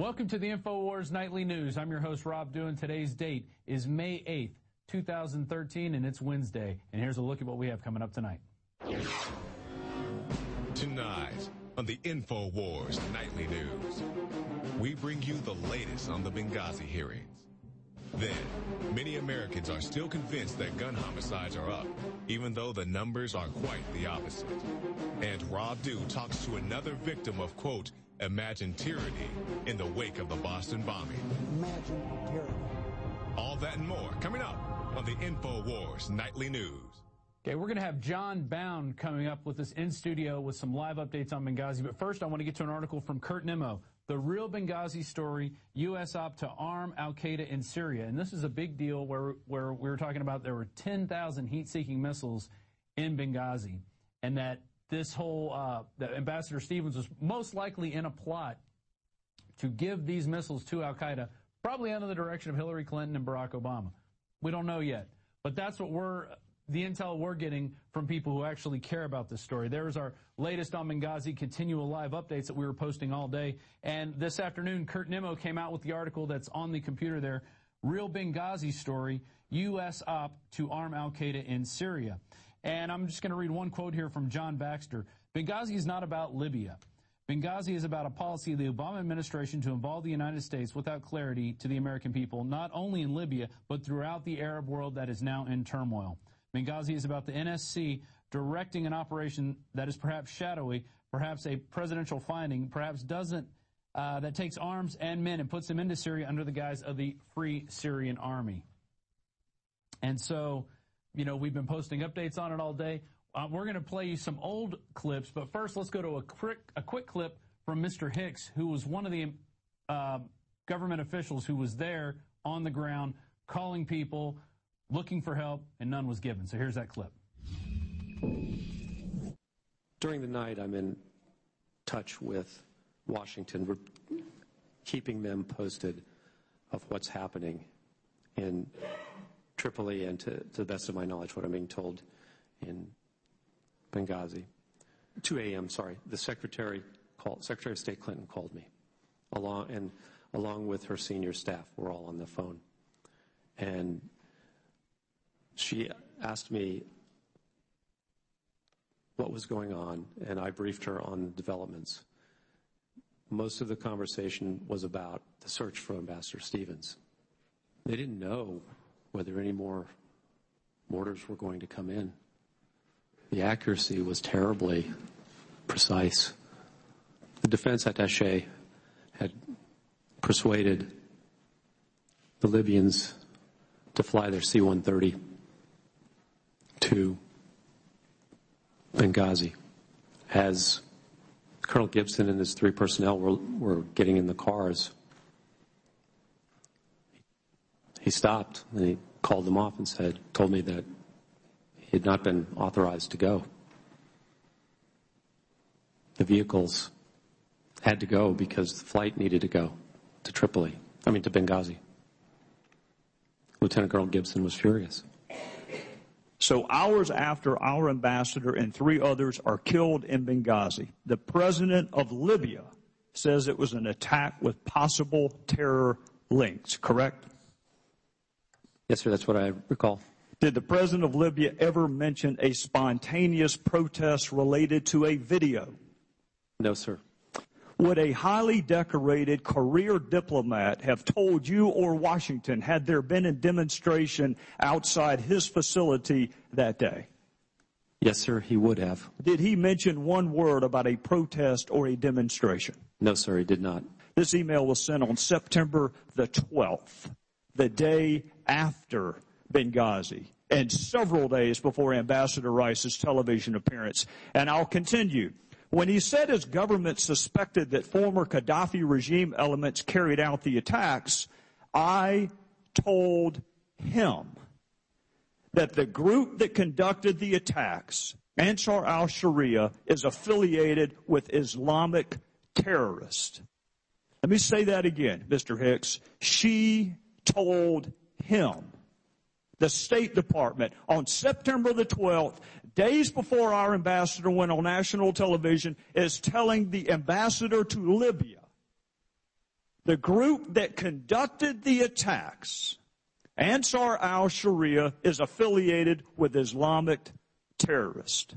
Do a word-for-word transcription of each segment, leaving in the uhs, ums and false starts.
Welcome to the InfoWars Nightly News. I'm your host, Rob Dew, and today's date is May eighth, two thousand thirteen, and it's Wednesday. And here's a look at what we have coming up tonight. Tonight on the InfoWars Nightly News, we bring you the latest on the Benghazi hearings. Then, many Americans are still convinced that gun homicides are up, even though the numbers are quite the opposite. And Rob Dew talks to another victim of, quote, imagined tyranny in the wake of the Boston bombing. Imagine tyranny. All that and more coming up on the InfoWars Nightly News. Okay, we're going to have John Bound coming up with us in studio with some live updates on Benghazi. But first, I want to get to an article from Kurt Nimmo, The Real Benghazi Story, U S op to arm al-Qaeda in Syria. And this is a big deal where, where we were talking about there were ten thousand heat-seeking missiles in Benghazi, and that this whole, uh, that Ambassador Stevens was most likely in a plot to give these missiles to al-Qaeda, probably under the direction of Hillary Clinton and Barack Obama. We don't know yet, but that's what we're, the intel we're getting from people who actually care about this story. There's our latest on Benghazi, continual live updates that we were posting all day. And this afternoon, Kurt Nimmo came out with the article that's on the computer there, Real Benghazi Story, U S op to arm al-Qaeda in Syria. And I'm just going to read one quote here from John Baxter. Benghazi is not about Libya. Benghazi is about a policy of the Obama administration to involve the United States without clarity to the American people, not only in Libya, but throughout the Arab world that is now in turmoil. Benghazi is about the N S C directing an operation that is perhaps shadowy, perhaps a presidential finding, perhaps doesn't, uh, that takes arms and men and puts them into Syria under the guise of the Free Syrian Army. And so, you know, we've been posting updates on it all day. Uh, we're going to play you some old clips, but first let's go to a quick, a quick clip from Mister Hicks, who was one of the uh, government officials who was there on the ground calling people, looking for help, and none was given. So here's that clip. During the night, I'm in touch with Washington. We're keeping them posted of what's happening in Tripoli and, to, to the best of my knowledge, what I'm being told in Benghazi. two a.m., sorry, the Secretary called, Secretary of State Clinton called me, along, and along with her senior staff. We're all on the phone. And she asked me what was going on, and I briefed her on developments. Most of the conversation was about the search for Ambassador Stevens. They didn't know whether any more mortars were going to come in. The accuracy was terribly precise. The defense attaché had persuaded the Libyans to fly their C one thirty to Benghazi. As Colonel Gibson and his three personnel were, were getting in the cars, he stopped and he called them off and said, told me that he had not been authorized to go. The vehicles had to go because the flight needed to go to Tripoli, I mean to Benghazi. Lieutenant Colonel Gibson was furious. So hours after our ambassador and three others are killed in Benghazi, the president of Libya says it was an attack with possible terror links, correct? Yes, sir, that's what I recall. Did the president of Libya ever mention a spontaneous protest related to a video? No, sir. Would a highly decorated career diplomat have told you or Washington had there been a demonstration outside his facility that day? Yes, sir, he would have. Did he mention one word about a protest or a demonstration? No, sir, he did not. This email was sent on September the twelfth, the day after Benghazi, and several days before Ambassador Rice's television appearance. And I'll continue. When he said his government suspected that former Gaddafi regime elements carried out the attacks, I told him that the group that conducted the attacks, Ansar al-Sharia, is affiliated with Islamic terrorists. Let me say that again, Mister Hicks. She told him, the State Department, on September the twelfth, days before our ambassador went on national television, is telling the ambassador to Libya the group that conducted the attacks, Ansar al-Sharia, is affiliated with Islamic terrorists.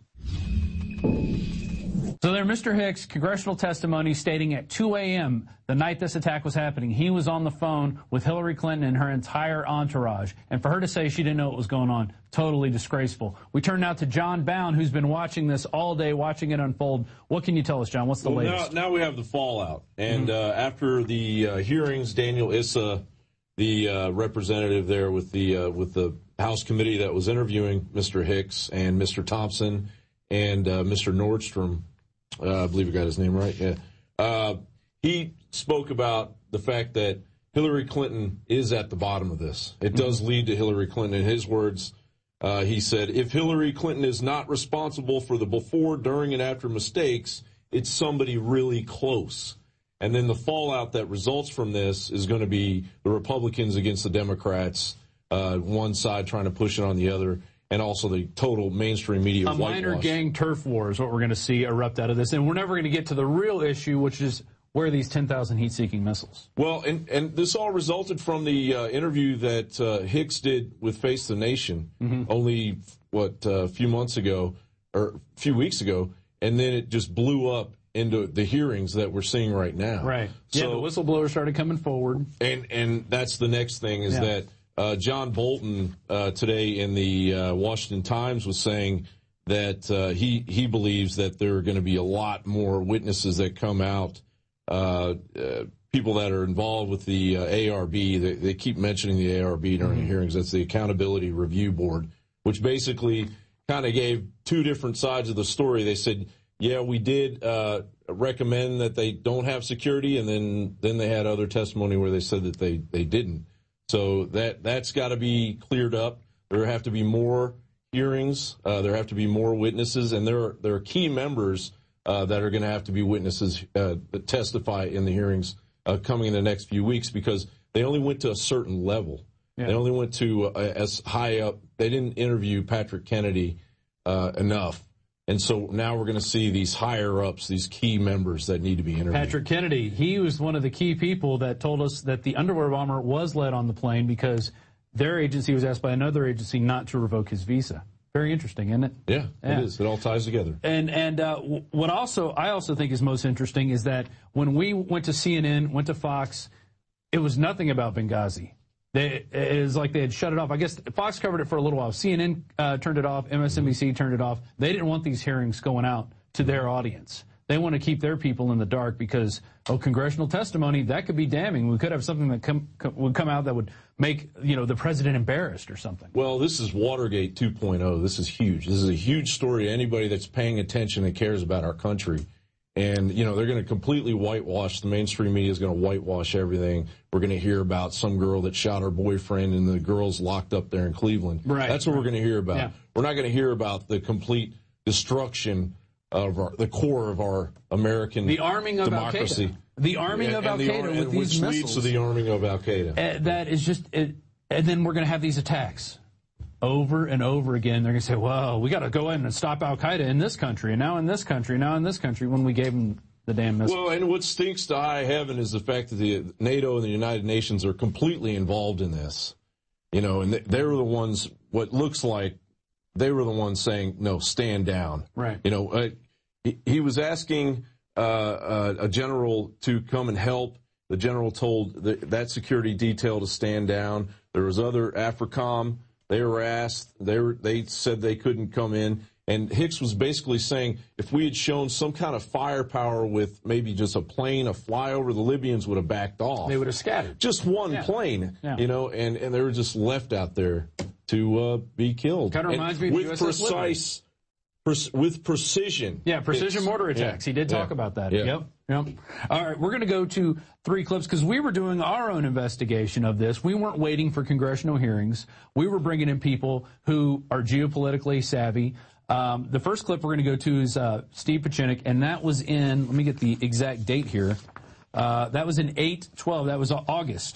So there, Mister Hicks, congressional testimony stating at two a.m. the night this attack was happening, he was on the phone with Hillary Clinton and her entire entourage. And for her to say she didn't know what was going on, totally disgraceful. We turn now to John Bound, who's been watching this all day, watching it unfold. What can you tell us, John? What's the well, latest? Now, now we have the fallout. And mm-hmm. uh, after the uh, hearings, Daniel Issa, the uh, representative there with the uh, with the House committee that was interviewing Mister Hicks and Mister Thompson and uh, Mister Nordstrom, Uh, I believe I got his name right. Yeah. Uh, he spoke about the fact that Hillary Clinton is at the bottom of this. It does lead to Hillary Clinton. In his words, uh, he said, if Hillary Clinton is not responsible for the before, during, and after mistakes, it's somebody really close. And then the fallout that results from this is going to be the Republicans against the Democrats, uh, one side trying to push it on the other, and also the total mainstream media A minor whitewash. gang turf war is what we're going to see erupt out of this. And we're never going to get to the real issue, which is where are these ten thousand heat-seeking missiles? Well, and, and this all resulted from the uh, interview that uh, Hicks did with Face the Nation mm-hmm. only, what, uh, a few months ago, or a few weeks ago, and then it just blew up into the hearings that we're seeing right now. Right. So, yeah, the whistleblowers started coming forward. And, and that's the next thing is yeah. that Uh, John Bolton uh, today in the uh, Washington Times was saying that uh, he he believes that there are going to be a lot more witnesses that come out, uh, uh, people that are involved with the uh, A R B. They, they keep mentioning the A R B during mm-hmm. the hearings. That's the Accountability Review Board, which basically kind of gave two different sides of the story. They said, yeah, we did uh, recommend that they don't have security, and then, then they had other testimony where they said that they, they didn't. So that, that's got to be cleared up. There have to be more hearings. Uh, there have to be more witnesses. And there are, there are key members uh, that are going to have to be witnesses uh, that testify in the hearings uh, coming in the next few weeks because they only went to a certain level. Yeah. They only went to uh, as high up. They didn't interview Patrick Kennedy uh, enough. And so now we're going to see these higher-ups, these key members that need to be interviewed. Patrick Kennedy, he was one of the key people that told us that the underwear bomber was let on the plane because their agency was asked by another agency not to revoke his visa. Very interesting, isn't it? Yeah, yeah. It is. It all ties together. And and uh, what also I also think is most interesting is that when we went to C N N, went to Fox, it was nothing about Benghazi. They, it was like they had shut it off. I guess Fox covered it for a little while. C N N uh, turned it off. M S N B C turned it off. They didn't want these hearings going out to their audience. They want to keep their people in the dark because, oh, congressional testimony, that could be damning. We could have something that come, come, would come out that would make, you know, the president embarrassed or something. Well, this is Watergate two point oh. This is huge. This is a huge story to anybody that's paying attention and cares about our country. And, you know, they're going to completely whitewash. The mainstream media is going to whitewash everything. We're going to hear about some girl that shot her boyfriend and the girl's locked up there in Cleveland. Right. That's what we're going to hear about. Yeah. We're not going to hear about the complete destruction of our, the core of our American the arming of democracy. Al-Qaeda. The arming and, of and Al-Qaeda the, with and these which missiles. leads to the arming of Al-Qaeda. Uh, that is just, it, and then we're going to have these attacks. Over and over again, they're going to say, well, we got to go in and stop Al-Qaeda in this country, and now in this country, now in this country, when we gave them the damn missiles. Well, and what stinks to high heaven is the fact that the NATO and the United Nations are completely involved in this. You know, and they, they were the ones, what looks like, they were the ones saying, no, stand down. Right. You know, uh, he, he was asking uh, uh, a general to come and help. The general told the, that security detail to stand down. There was other AFRICOM. They were asked. They were, they said they couldn't come in. And Hicks was basically saying if we had shown some kind of firepower with maybe just a plane, a flyover, the Libyans would have backed off. They would have scattered. Just one yeah. plane, yeah. you know, and, and they were just left out there to uh, be killed. Kind of reminds me of with U S S precise, pre- with precision. Yeah, precision Hicks. mortar attacks. Yeah. He did talk yeah. about that. Yeah. Yep. Yep. All right, we're going to go to three clips because we were doing our own investigation of this. We weren't waiting for congressional hearings. We were bringing in people who are geopolitically savvy. Um, the first clip we're going to go to is uh, Steve Pieczenik, and that was in, let me get the exact date here. Uh, that was in eight twelve. That was August.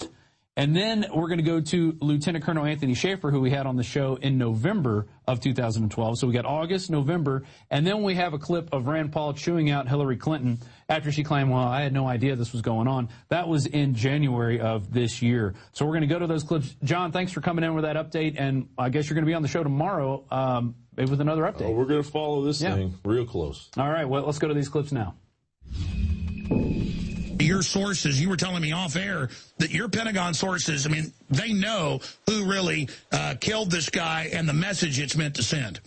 And then we're going to go to Lieutenant Colonel Anthony Schaefer, who we had on the show in November of two thousand twelve. So we got August, November, and then we have a clip of Rand Paul chewing out Hillary Clinton after she claimed, well, I had no idea this was going on. That was in January of this year. So we're going to go to those clips. John, thanks for coming in with that update, and I guess you're going to be on the show tomorrow um, with another update. Oh, we're going to follow this yeah. thing real close. All right, well, let's go to these clips now. Your sources, you were telling me off air that your Pentagon sources, I mean, they know who really uh, killed this guy and the message it's meant to send.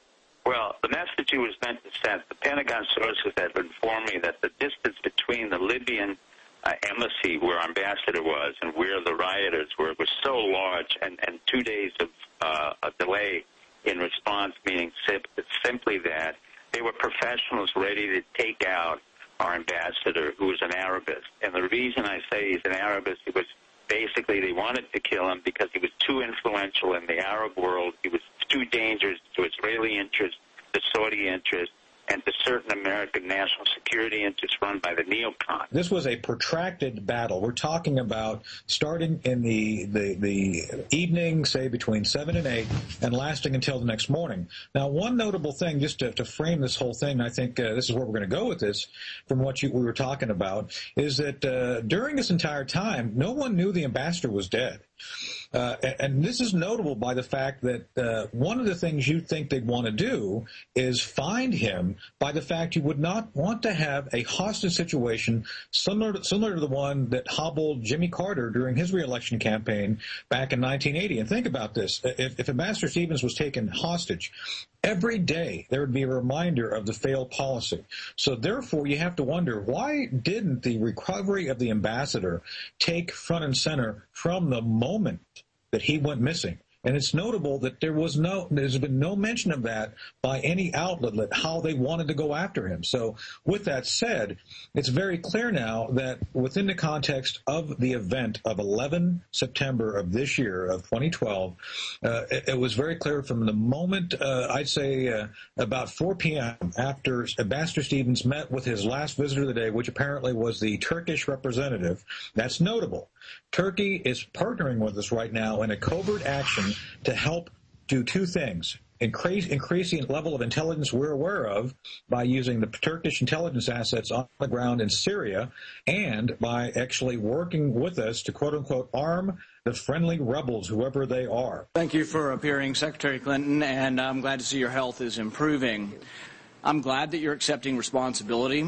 Well, the message it was meant to send, the Pentagon sources have informed me that the distance between the Libyan uh, embassy where our ambassador was and where the rioters were was so large, and, and two days of uh, a delay in response, meaning sim- simply that they were professionals ready to take out our ambassador, who was an Arabist. And the reason I say he's an Arabist, it was basically they wanted to kill him because he was too influential in the Arab world. He was too dangerous to Israeli interests, to Saudi interests, and to certain American national security interests run by the neocons. This was a protracted battle. We're talking about starting in the, the, the evening, say between seven and eight, and lasting until the next morning. Now, one notable thing, just to, to frame this whole thing, I think uh, this is where we're going to go with this, from what you, we were talking about, is that uh, during this entire time, no one knew the ambassador was dead. Uh, and this is notable by the fact that uh, one of the things you'd think they'd want to do is find him by the fact you would not want to have a hostage situation similar to, similar to the one that hobbled Jimmy Carter during his reelection campaign back in nineteen eighty. And think about this. If, if Ambassador Stevens was taken hostage, every day there would be a reminder of the failed policy. So therefore, you have to wonder, why didn't the recovery of the ambassador take front and center from the moment that he went missing? And it's notable that there was no, there's been no mention of that by any outlet, how they wanted to go after him. So with that said, it's very clear now that within the context of the event of eleven September of this year, of twenty twelve, uh, it, it was very clear from the moment, uh, I'd say uh, about four p.m. after Ambassador Stevens met with his last visitor of the day, which apparently was the Turkish representative. That's notable. Turkey is partnering with us right now in a covert action to help do two things. Increase, increasing level of intelligence we're aware of by using the Turkish intelligence assets on the ground in Syria, and by actually working with us to, quote-unquote, arm the friendly rebels, whoever they are. Thank you for appearing, Secretary Clinton, and I'm glad to see your health is improving. I'm glad that you're accepting responsibility.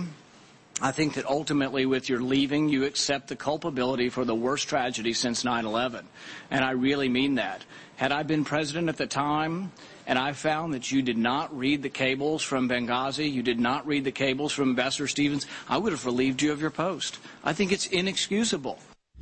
I think that ultimately with your leaving, you accept the culpability for the worst tragedy since nine eleven. And I really mean that. Had I been president at the time, and I found that you did not read the cables from Benghazi, you did not read the cables from Ambassador Stevens, I would have relieved you of your post. I think it's inexcusable.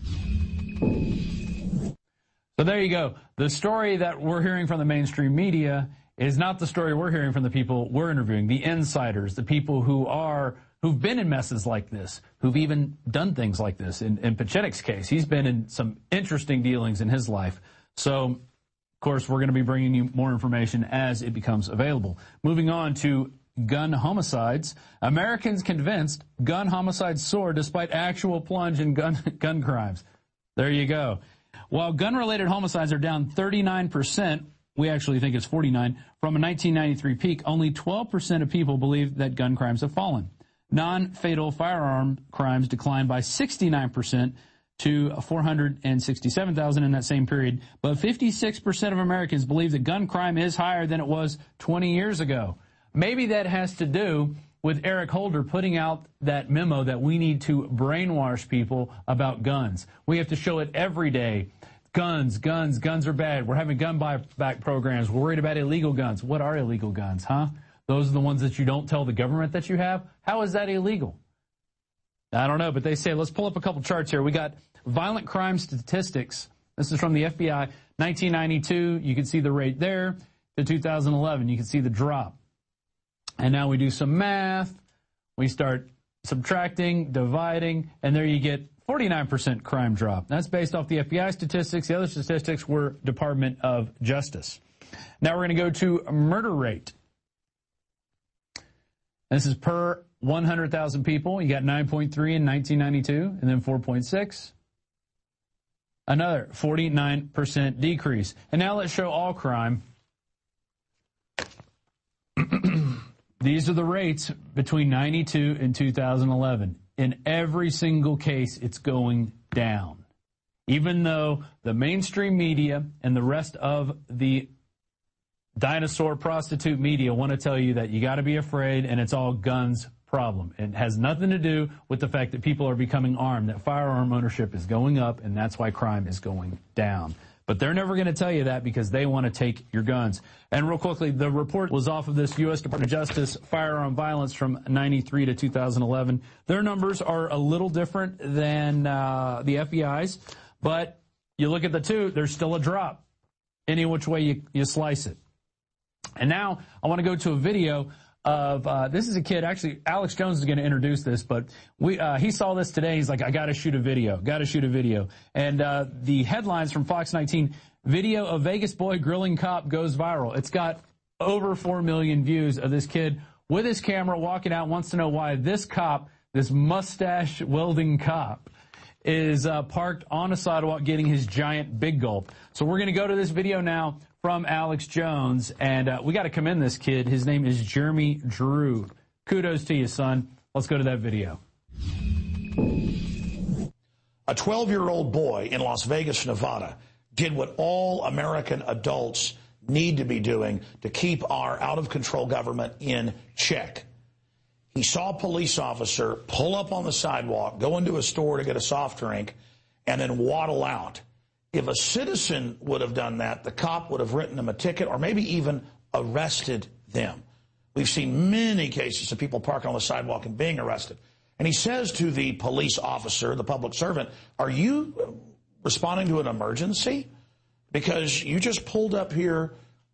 So there you go. The story that we're hearing from the mainstream media is not the story we're hearing from the people we're interviewing, the insiders, the people who are who've been in messes like this, who've even done things like this. In, in Pachenik's case, he's been in some interesting dealings in his life. So, of course, we're going to be bringing you more information as it becomes available. Moving on to gun homicides. Americans convinced gun homicides soar despite actual plunge in gun, gun crimes. There you go. While gun-related homicides are down thirty-nine percent, we actually think it's forty-nine, from a nineteen ninety-three peak, only twelve percent of people believe that gun crimes have fallen. Non-fatal firearm crimes declined by sixty-nine percent to four hundred sixty-seven thousand in that same period, but fifty-six percent of Americans believe that gun crime is higher than it was twenty years ago. Maybe that has to do with Eric Holder putting out that memo that we need to brainwash people about guns. We have to show it every day. Guns, guns, guns are bad. We're having gun buyback programs. We're worried about illegal guns. What are illegal guns, huh? Those are the ones that you don't tell the government that you have? How is that illegal? I don't know, but they say, let's pull up a couple charts here. We got violent crime statistics. This is from the F B I. nineteen ninety-two, you can see the rate there. To two thousand eleven, you can see the drop. And now we do some math. We start subtracting, dividing, and there you get forty-nine percent crime drop. That's based off the F B I statistics. The other statistics were Department of Justice. Now we're going to go to murder rate. This is per one hundred thousand people. You got nine point three in nineteen ninety-two, and then four point six. Another forty-nine percent decrease. And now let's show all crime. These are the rates between ninety-two and two thousand eleven. In every single case, it's going down. Even though the mainstream media and the rest of the dinosaur prostitute media want to tell you that you got to be afraid and it's all guns problem. It has nothing to do with the fact that people are becoming armed, that firearm ownership is going up, and that's why crime is going down. But they're never going to tell you that because they want to take your guns. And real quickly, the report was off of this U S Department of Justice firearm violence from ninety-three to two thousand eleven. Their numbers are a little different than uh, the F B I's, but you look at the two, there's still a drop any which way you, you slice it. And now I want to go to a video of, uh, this is a kid, actually, Alex Jones is going to introduce this, but we, uh, he saw this today. He's like, I got to shoot a video, got to shoot a video. And, uh, the headlines from Fox nineteen, video of Vegas boy grilling cop goes viral. It's got over four million views of this kid with his camera walking out, wants to know why this cop, this mustache welding cop, is, uh, parked on a sidewalk getting his giant big gulp. So we're going to go to this video now from Alex Jones, and uh, we got to commend this kid. His name is Jeremy Drew. Kudos to you, son. Let's go to that video. A twelve-year-old boy in Las Vegas, Nevada, did what all American adults need to be doing to keep our out-of-control government in check. He saw a police officer pull up on the sidewalk, go into a store to get a soft drink, and then waddle out. If a citizen would have done that, the cop would have written them a ticket or maybe even arrested them. We've seen many cases of people parking on the sidewalk and being arrested. And he says to the police officer, the public servant, are you responding to an emergency? Because you just pulled up here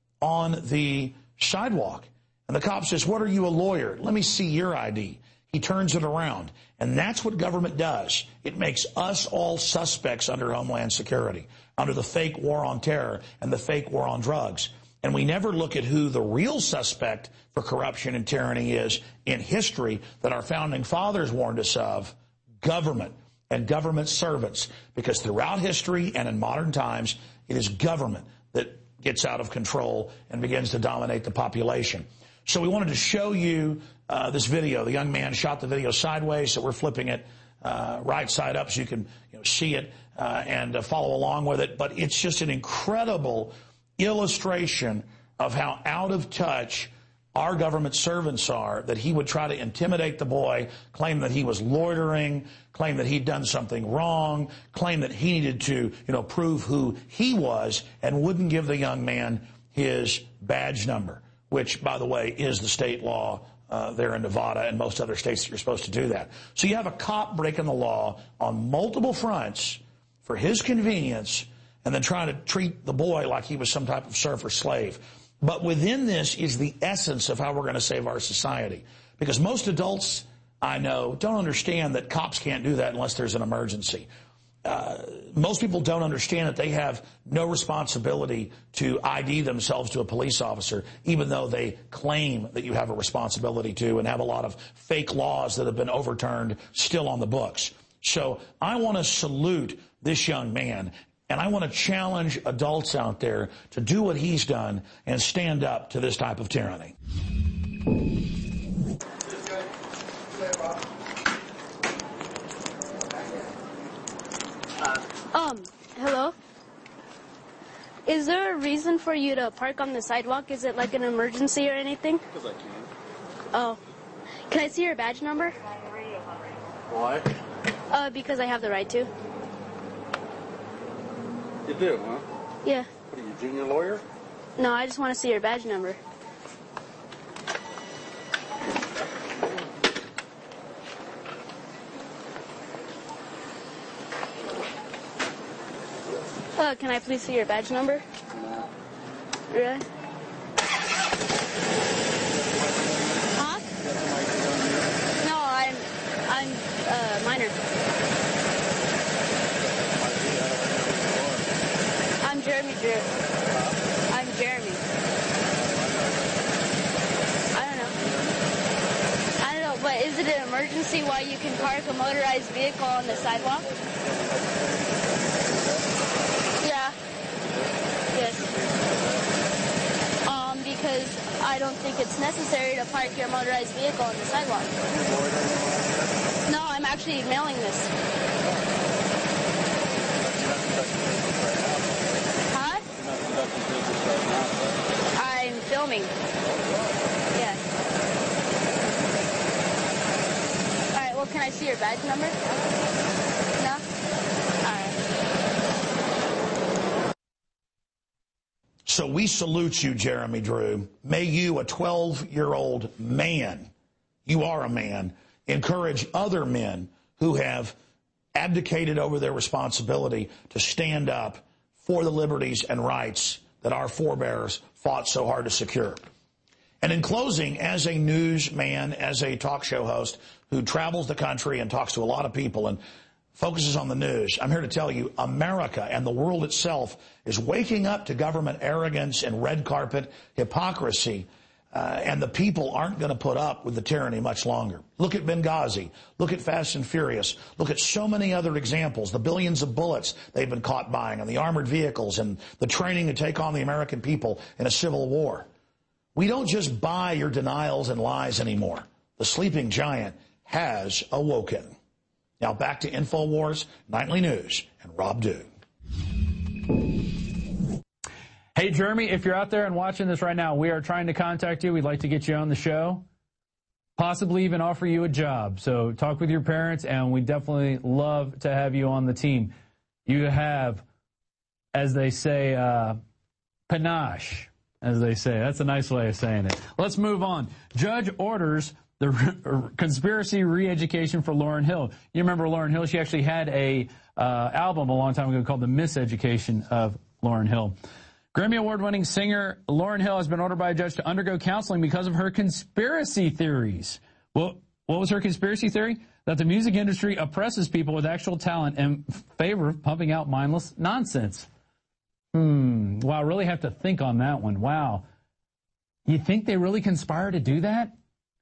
on the sidewalk. And the cop says, what are you, a lawyer? Let me see your I D. He turns it around. And that's what government does. It makes us all suspects under Homeland Security, under the fake war on terror and the fake war on drugs. And we never look at who the real suspect for corruption and tyranny is in history that our founding fathers warned us of: government and government servants. Because throughout history and in modern times, it is government that gets out of control and begins to dominate the population. So we wanted to show you uh, this video. The young man shot the video sideways, so we're flipping it uh, right side up so you can you know, see it uh, and uh, follow along with it. But it's just an incredible illustration of how out of touch our government servants are, that he would try to intimidate the boy, claim that he was loitering, claim that he'd done something wrong, claim that he needed to, you know, prove who he was, and wouldn't give the young man his badge number, which, by the way, is the state law uh, there in Nevada and most other states that you're supposed to do that. So you have a cop breaking the law on multiple fronts for his convenience and then trying to treat the boy like he was some type of serf or slave. But within this is the essence of how we're going to save our society. Because most adults I know don't understand that cops can't do that unless there's an emergency. Uh, most people don't understand that they have no responsibility to I D themselves to a police officer, even though they claim that you have a responsibility to, and have a lot of fake laws that have been overturned still on the books. So I want to salute this young man, and I want to challenge adults out there to do what he's done and stand up to this type of tyranny. Um, hello? Is there a reason for you to park on the sidewalk? Is it like an emergency or anything? Because I can. Oh. Can I see your badge number? Why? Uh, because I have the right to. You do, huh? Yeah. What are you, junior lawyer? No, I just want to see your badge number. Uh, can I please see your badge number? No. Really? Huh? No, I'm, I'm, uh, minor. I'm Jeremy Drew. I'm Jeremy. I don't know. I don't know, but is it an emergency why you can park a motorized vehicle on the sidewalk? don't think it's necessary to park your motorized vehicle on the sidewalk. No, I'm actually mailing this. Huh? I'm filming. Yeah. All right, well, can I see your badge number? No? All right. So we salute you, Jeremy Drew. May you, a twelve-year-old man, you are a man, encourage other men who have abdicated over their responsibility to stand up for the liberties and rights that our forebears fought so hard to secure. And in closing, as a newsman, as a talk show host who travels the country and talks to a lot of people and focuses on the news, I'm here to tell you America and the world itself is waking up to government arrogance and red carpet hypocrisy. Uh, and the people aren't going to put up with the tyranny much longer. Look at Benghazi. Look at Fast and Furious. Look at so many other examples, the billions of bullets they've been caught buying and the armored vehicles and the training to take on the American people in a civil war. We don't just buy your denials and lies anymore. The sleeping giant has awoken. Now back to InfoWars Nightly News and Rob Dew. Hey, Jeremy, if you're out there and watching this right now, we are trying to contact you. We'd like to get you on the show, possibly even offer you a job. So talk with your parents, and we definitely love to have you on the team. You have, as they say, uh, panache, as they say. That's a nice way of saying it. Let's move on. Judge orders the re- conspiracy re-education for Lauryn Hill. You remember Lauryn Hill? She actually had a uh, album a long time ago called The Miseducation of Lauryn Hill. Grammy Award-winning singer Lauryn Hill has been ordered by a judge to undergo counseling because of her conspiracy theories. Well, what was her conspiracy theory? That the music industry oppresses people with actual talent in favor of pumping out mindless nonsense. Hmm. Wow, I really have to think on that one. Wow. You think they really conspire to do that?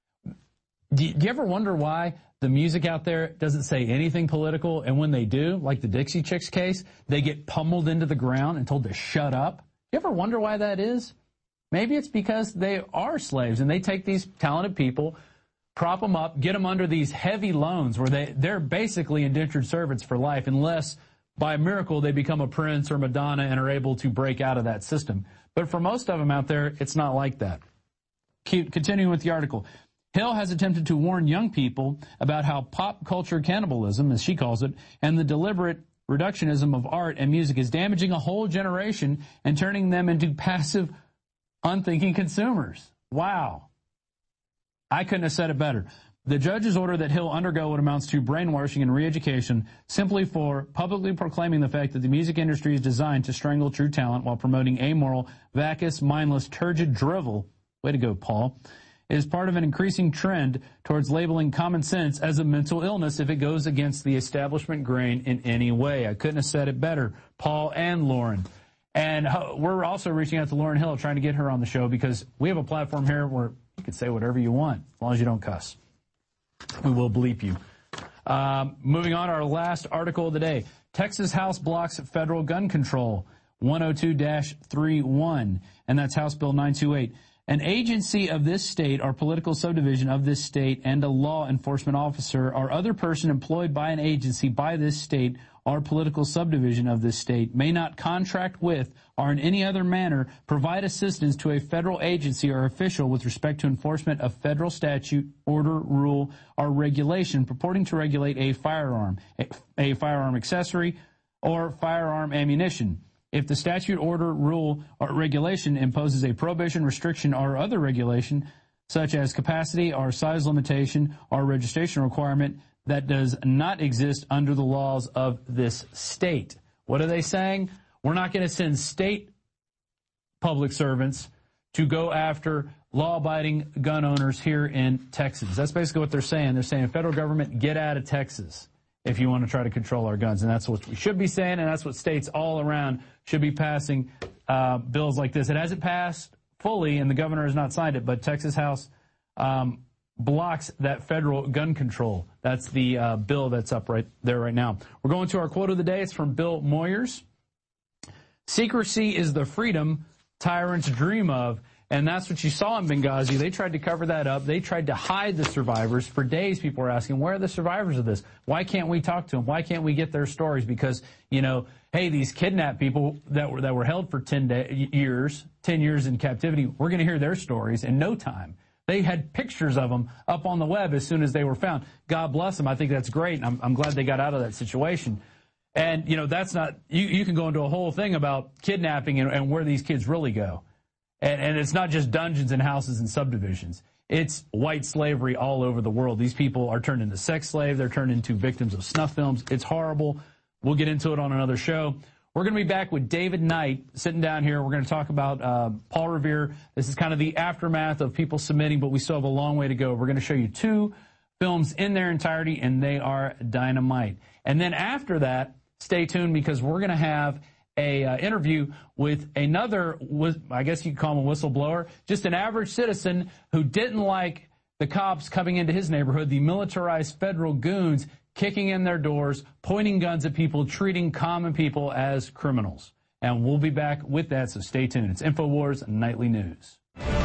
Do you, do you ever wonder why the music out there doesn't say anything political, and when they do, like the Dixie Chicks case, they get pummeled into the ground and told to shut up? You ever wonder why that is? Maybe it's because they are slaves and they take these talented people, prop them up, get them under these heavy loans where they, they're basically indentured servants for life unless by miracle they become a prince or Madonna and are able to break out of that system. But for most of them out there, it's not like that. Keep, continuing with the article. Hill has attempted to warn young people about how pop culture cannibalism, as she calls it, and the deliberate reductionism of art and music is damaging a whole generation and turning them into passive, unthinking consumers. Wow. I couldn't have said it better. The judge's order that Hill undergo what amounts to brainwashing and re-education simply for publicly proclaiming the fact that the music industry is designed to strangle true talent while promoting amoral, vacuous, mindless, turgid drivel. Way to go, Paul. Is part of an increasing trend towards labeling common sense as a mental illness if it goes against the establishment grain in any way. I couldn't have said it better, Paul and Lauren. And we're also reaching out to Lauryn Hill, trying to get her on the show because we have a platform here where you can say whatever you want, as long as you don't cuss. We will bleep you. Um, moving on, our last article of the day. Texas House blocks federal gun control, one oh two dash thirty-one, and that's House Bill nine twenty-eight. An agency of this state or political subdivision of this state and a law enforcement officer or other person employed by an agency by this state or political subdivision of this state may not contract with or in any other manner provide assistance to a federal agency or official with respect to enforcement of federal statute, order, rule, or regulation purporting to regulate a firearm, a, a firearm accessory, or firearm ammunition. If the statute, order, rule, or regulation imposes a prohibition, restriction, or other regulation, such as capacity or size limitation or registration requirement that does not exist under the laws of this state. What are they saying? We're not going to send state public servants to go after law-abiding gun owners here in Texas. That's basically what they're saying. They're saying, federal government, get out of Texas if you want to try to control our guns. And that's what we should be saying, and that's what states all around should be passing uh, bills like this. It hasn't passed fully, and the governor has not signed it, but Texas House um, blocks that federal gun control. That's the uh, bill that's up right there right now. We're going to our quote of the day. It's from Bill Moyers. Secrecy is the freedom tyrants dream of, And that's what you saw in Benghazi. They tried to cover that up. They tried to hide the survivors. For days, people were asking, where are the survivors of this? Why can't we talk to them? Why can't we get their stories? Because, you know, hey, these kidnapped people that were that were held for ten day, years, ten years in captivity, we're going to hear their stories in no time. They had pictures of them up on the web as soon as they were found. God bless them. I think that's great. And I'm, I'm glad they got out of that situation. And, you know, that's not, you, you can go into a whole thing about kidnapping and, and where these kids really go. And, and it's not just dungeons and houses and subdivisions. It's white slavery all over the world. These people are turned into sex slaves. They're turned into victims of snuff films. It's horrible. We'll get into it on another show. We're going to be back with David Knight sitting down here. We're going to talk about uh, Paul Revere. This is kind of the aftermath of people submitting, but we still have a long way to go. We're going to show you two films in their entirety, and they are dynamite. And then after that, stay tuned, because we're going to have a uh, interview with another, I guess you could call him a whistleblower, just an average citizen who didn't like the cops coming into his neighborhood, the militarized federal goons kicking in their doors, pointing guns at people, treating common people as criminals. And we'll be back with that, so stay tuned. It's InfoWars Nightly News.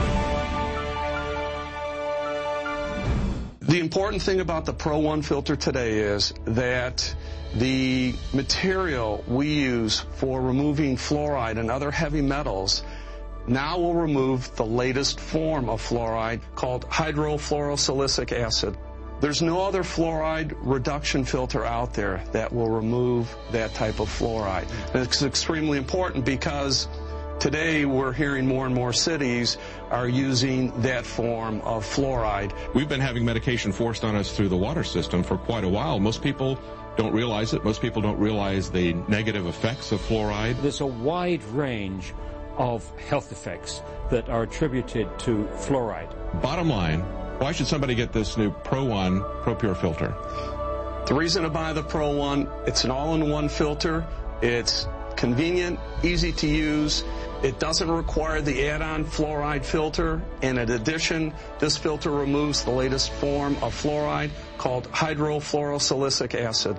The important thing about the Pro One filter today is that the material we use for removing fluoride and other heavy metals now will remove the latest form of fluoride called hydrofluorosilicic acid. There's no other fluoride reduction filter out there that will remove that type of fluoride. And it's extremely important because today we're hearing more and more cities are using that form of fluoride. We've been having medication forced on us through the water system for quite a while. Most people don't realize it. Most people don't realize the negative effects of fluoride. There's a wide range of health effects that are attributed to fluoride. Bottom line, why should somebody get this new Pro One ProPure filter? The reason to buy the Pro One, it's an all-in-one filter. It's convenient, easy to use. It doesn't require the add-on fluoride filter. And in addition, this filter removes the latest form of fluoride called hydrofluorosilicic acid.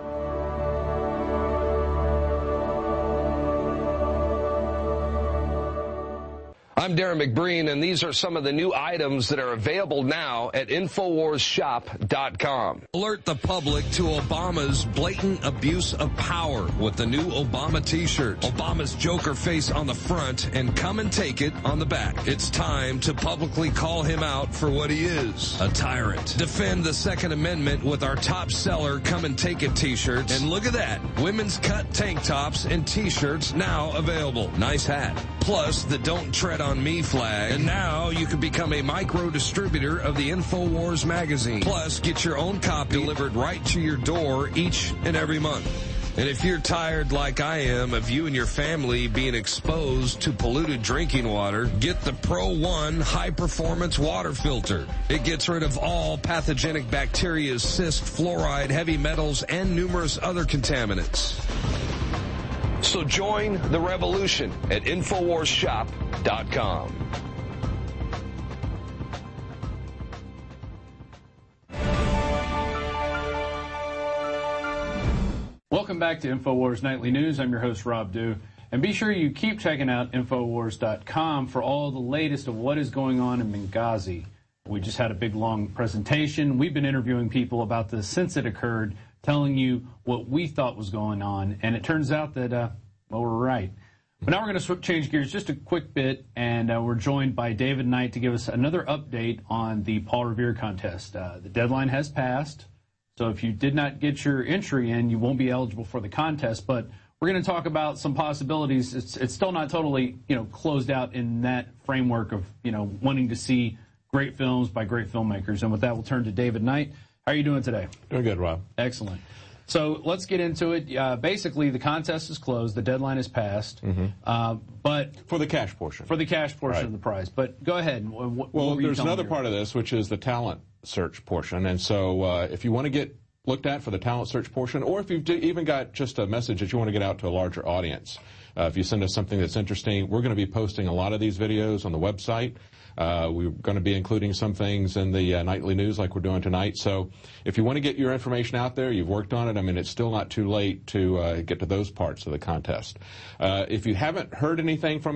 I'm Darren McBreen, and these are some of the new items that are available now at Infowars Shop dot com. Alert the public to Obama's blatant abuse of power with the new Obama t-shirt. Obama's Joker face on the front and come and take it on the back. It's time to publicly call him out for what he is, a tyrant. Defend the Second Amendment with our top seller Come and Take It t-shirts. And look at that, women's cut tank tops and t-shirts now available. Nice hat. Plus the Don't Tread on Me flag. And now you can become a micro distributor of the InfoWars magazine. Plus get your own copy delivered right to your door each and every month. And if you're tired like I am of you and your family being exposed to polluted drinking water, get the Pro One high performance water filter. It gets rid of all pathogenic bacteria, cyst, fluoride, heavy metals, and numerous other contaminants. So join the revolution at Infowars Shop dot com. Welcome back to InfoWars Nightly News. I'm your host, Rob Dew. And be sure you keep checking out Infowars dot com for all the latest of what is going on in Benghazi. We just had a big, long presentation. We've been interviewing people about this since it occurred, telling you what we thought was going on. And it turns out that, uh, well, we're right. But now we're going to change gears just a quick bit, and uh, we're joined by David Knight to give us another update on the Paul Revere contest. Uh, the deadline has passed, so if you did not get your entry in, you won't be eligible for the contest. But we're going to talk about some possibilities. It's, it's still not totally, you know, closed out in that framework of, you know, wanting to see great films by great filmmakers. And with that, we'll turn to David Knight. How are you doing today? Doing good, Rob. Excellent. So let's get into it. Uh, basically, the contest is closed. The deadline is passed. Mm-hmm. uh, but for the cash portion. For the cash portion right. of the prize. But go ahead. What, well, what there's another part of this, which is the talent search portion. And so uh, if you want to get looked at for the talent search portion, or if you've even got just a message that you want to get out to a larger audience, uh, if you send us something that's interesting, we're going to be posting a lot of these videos on the website. Uh, we're going to be including some things in the uh, nightly news like we're doing tonight. So if you want to get your information out there, you've worked on it, I mean, it's still not too late to uh, get to those parts of the contest. Uh, if you haven't heard anything from us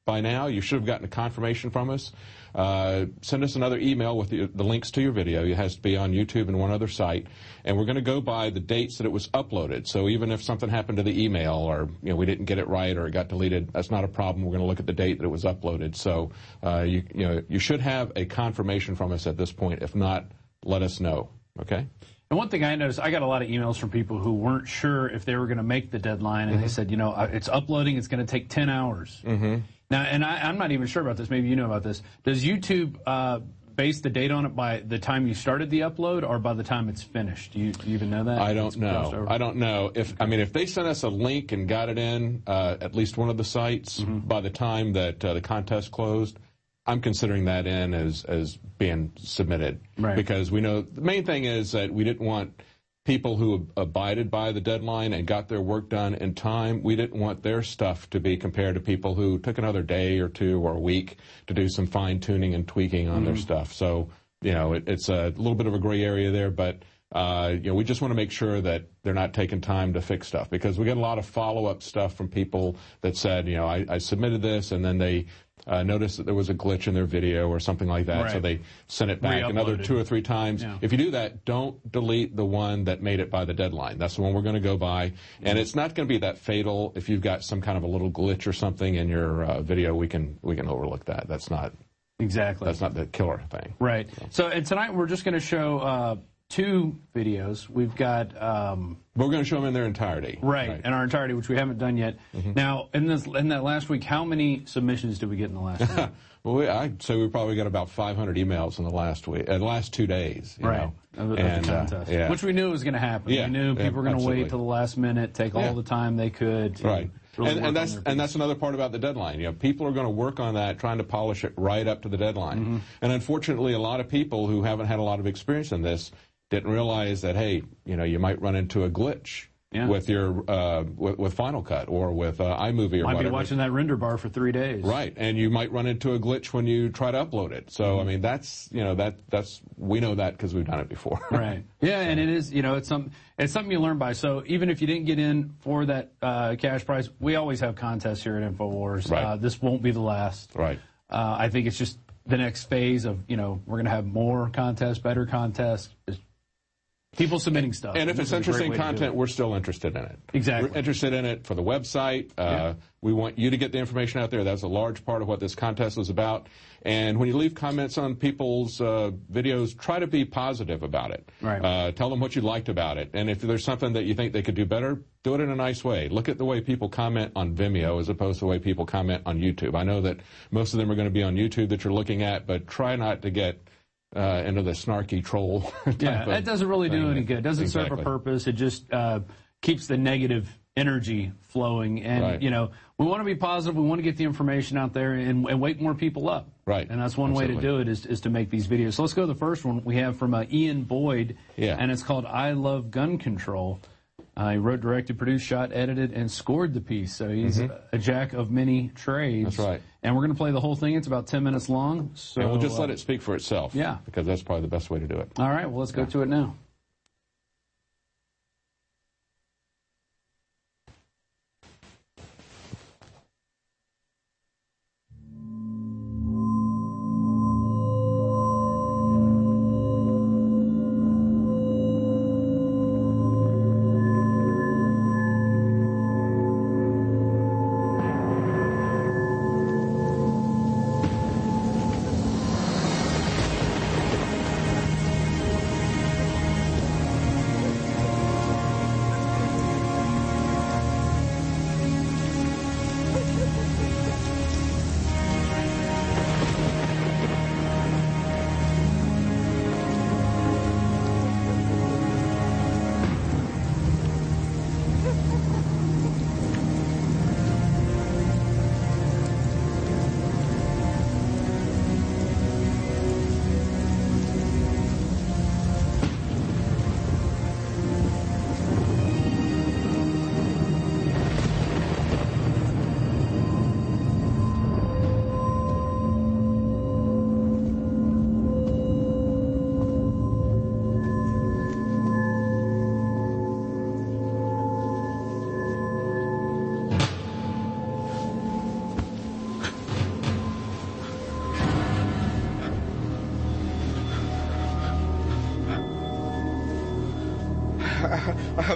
by now. You should have gotten a confirmation from us. Uh, send us another email with the, the links to your video. It has to be on YouTube and one other site. And we're going to go by the dates that it was uploaded. So even if something happened to the email or, you know, we didn't get it right or it got deleted, that's not a problem. We're going to look at the date that it was uploaded. So, uh, you, you know, you should have a confirmation from us at this point. If not, let us know. Okay? And one thing I noticed, I got a lot of emails from people who weren't sure if they were going to make the deadline, and mm-hmm. they said, you know, it's uploading, it's going to take ten hours. Mm-hmm. Now, and I, I'm not even sure about this. Maybe you know about this. Does YouTube uh, base the date on it by the time you started the upload or by the time it's finished? Do you, do you even know that? I don't know. I don't know. If I mean, if they sent us a link and got it in uh, at least one of the sites mm-hmm. by the time that uh, the contest closed, I'm considering that in as, as being submitted. Right. Because we know the main thing is that we didn't want people who abided by the deadline and got their work done in time. We didn't want their stuff to be compared to people who took another day or two or a week to do some fine tuning and tweaking on mm-hmm. their stuff. So, you know, it, it's a little bit of a gray area there, but Uh, you know, we just want to make sure that they're not taking time to fix stuff because we get a lot of follow-up stuff from people that said, you know, I, I submitted this and then they uh, noticed that there was a glitch in their video or something like that, right. so they sent it back another two or three times. Yeah. If you do that, don't delete the one that made it by the deadline. That's the one we're going to go by, and it's not going to be that fatal. If you've got some kind of a little glitch or something in your uh, video, we can we can overlook that. That's not exactly that's not the killer thing. Right. So, so and tonight we're just going to show. Uh, Two videos. We've got. Um, We're going to show them in their entirety. Right, right, in our entirety, which we haven't done yet. Mm-hmm. Now, in this, in that last week, how many submissions did we get in the last week? Well, we, I'd say we probably got about five hundred emails in the last week, uh, the last two days. You right, know? Of, of and, the contest, uh, yeah. which we knew was going to happen. Yeah, we knew people yeah, were going to wait till the last minute, take yeah. all the time they could. Right. Really and, and that's and that's another part about the deadline. You know, people are going to work on that, trying to polish it right up to the deadline. Mm-hmm. And unfortunately, a lot of people who haven't had a lot of experience in this didn't realize that, hey, you know, you might run into a glitch yeah. with your uh, with, with Final Cut or with uh, iMovie or might whatever. Might be watching that render bar for three days. Right, and you might run into a glitch when you try to upload it. So, mm-hmm. I mean, that's, you know, that that's we know that because we've done it before. Right. Yeah, so. And it is, you know, it's some it's something you learn by. So even if you didn't get in for that uh, cash prize, we always have contests here at InfoWars. Right. Uh, this won't be the last. Right. Uh, I think it's just the next phase of, you know, we're going to have more contests, better contests. Just people submitting stuff. And if it's interesting content, we're still interested in it. Exactly. We're interested in it for the website. Uh, yeah. We want you to get the information out there. That's a large part of what this contest is about. And when you leave comments on people's uh, videos, try to be positive about it. Right. Uh, tell them what you liked about it. And if there's something that you think they could do better, do it in a nice way. Look at the way people comment on Vimeo as opposed to the way people comment on YouTube. I know that most of them are going to be on YouTube that you're looking at, but try not to get Uh, into the snarky troll type yeah, that doesn't really do any good. It doesn't exactly. serve a purpose. It just uh, keeps the negative energy flowing. And, right. you know, we want to be positive. We want to get the information out there and, and wake more people up. Right. And that's one Absolutely. way to do it is, is to make these videos. So let's go to the first one we have from uh, Ian Boyd. Yeah. And it's called I Love Gun Control. Uh, he wrote, directed, produced, shot, edited, and scored the piece. So he's mm-hmm. a, a jack of many trades. That's right. And we're going to play the whole thing. It's about ten minutes long. So and we'll just uh, let it speak for itself. Yeah. Because that's probably the best way to do it. All right. Well, let's go yeah. to it now.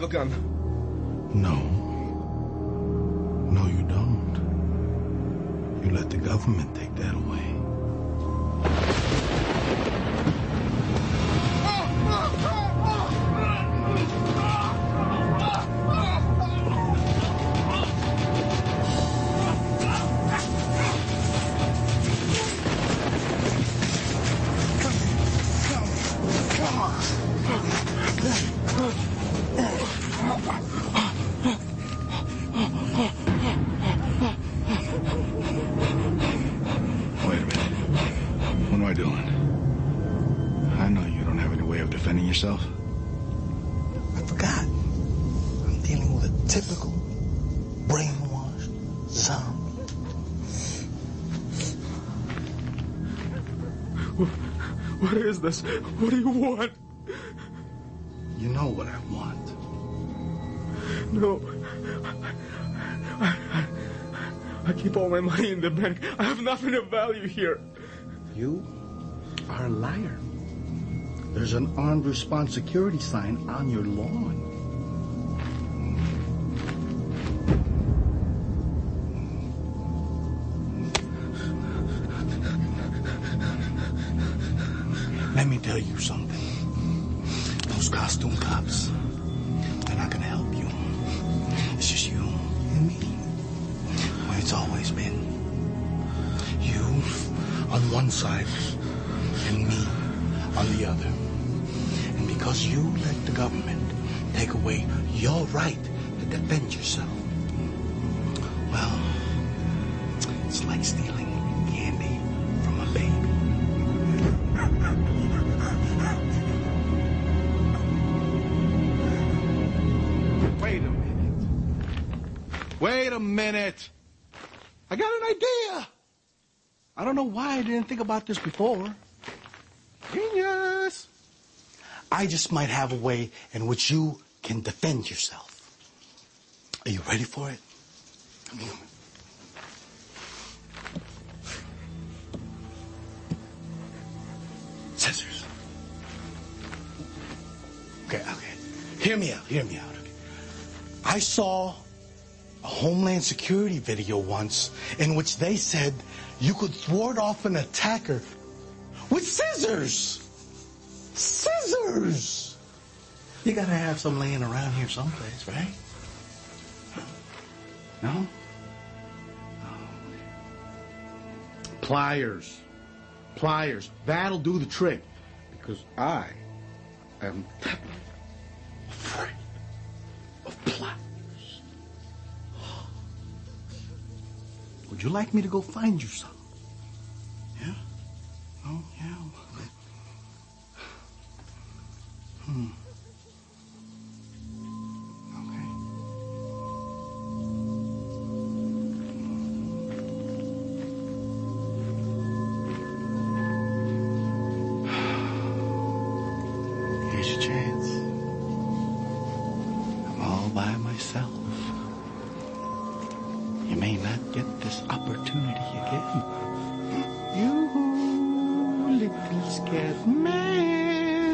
have a gun. No. No, you don't. You let the government take that away. Yourself? I forgot. I'm dealing with a typical brainwashed zombie. What is this? What do you want? You know what I want. No. I, I, I keep all my money in the bank. I have nothing of value here. You are a liar. There's an armed response security sign on your lawn. Let me tell you something. Those costume cops, they're not gonna help you. It's just you and me. Well, it's always been. You on one side and me on the other. And because you let the government take away your right to defend yourself, well, it's like stealing candy from a baby. Wait a minute. Wait a minute. I got an idea. I don't know why I didn't think about this before. Genius! I just might have a way in which you can defend yourself. Are you ready for it? Come here. Scissors. Okay, okay. Hear me out, hear me out. Okay. I saw a Homeland Security video once in which they said you could thwart off an attacker with scissors! Scissors! You gotta have some laying around here someplace, right? No? Oh. Pliers. Pliers. That'll do the trick. Because I am afraid of pliers. Would you like me to go find you some? Yeah? Oh, yeah. Hmm. Okay. Here's your chance. I'm all by myself. You may not get this opportunity again. You little scared man.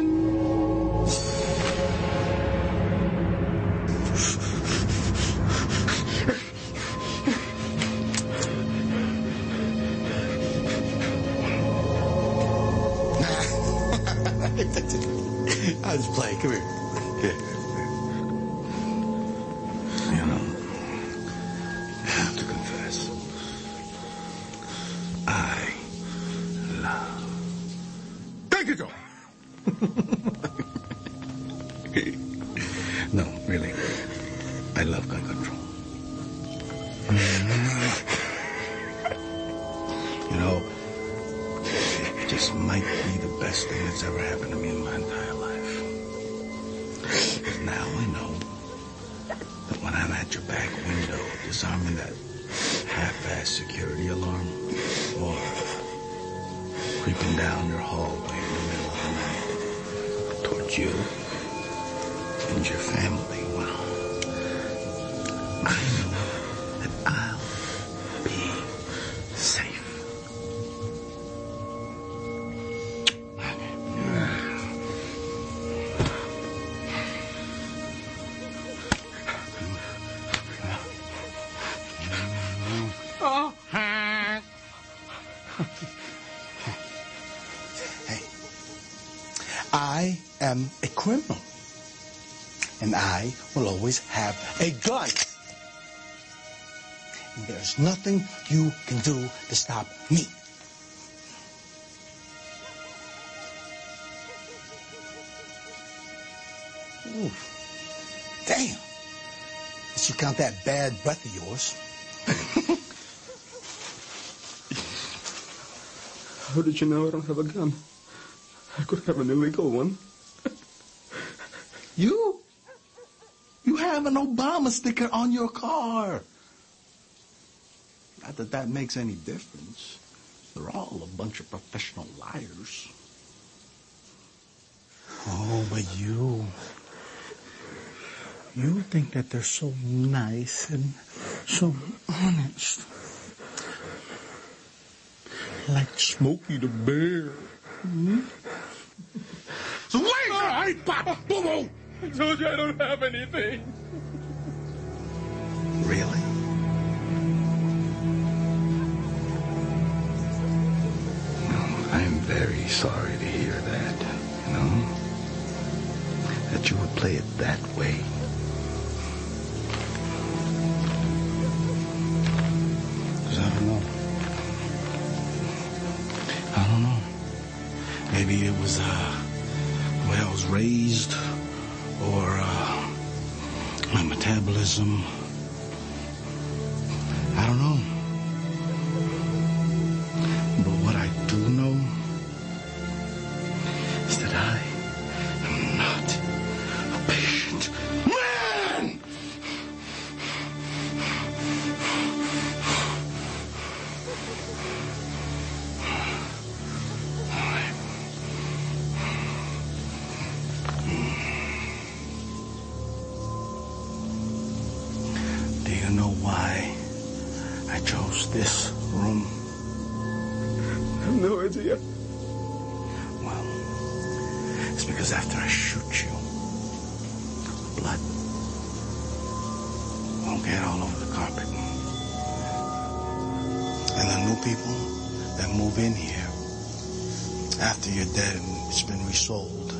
I was playing. Come here. Here. You know, I have to confess. I love. Thank you, Joe. No, really. I love gun control. You know, it just might be the best thing that's ever happened to me in my entire life. Because now I know that when I'm at your back window disarming that half-assed security alarm, or creeping down your hallway in the middle of the night towards you and your family, well, I know that I'll be safe. Hey, I am a criminal, and I will always have a gun. And there's nothing you can do to stop me. Ooh. Damn. Did you count that bad breath of yours? How did you know I don't have a gun? I could have an illegal one. You? You have an Obama sticker on your car. Not that that makes any difference. They're all a bunch of professional liars. Oh, but you... You think that they're so nice and so honest. Like Smokey the Bear. Hmm? So wait! Oh, hey, Papa! Boo-boo! I told you I don't have anything. Really? No, I'm very sorry to hear that, you know? That you would play it that way. Because I don't know. I don't know. Maybe it was uh, the way I was raised, or uh, my metabolism. I don't know. But what I do know is that I am not a patient man! Do you know why I chose this room? I have no idea. Well, it's because after I shoot you, blood won't get all over the carpet. And the new people that move in here after you're dead and it's been resold,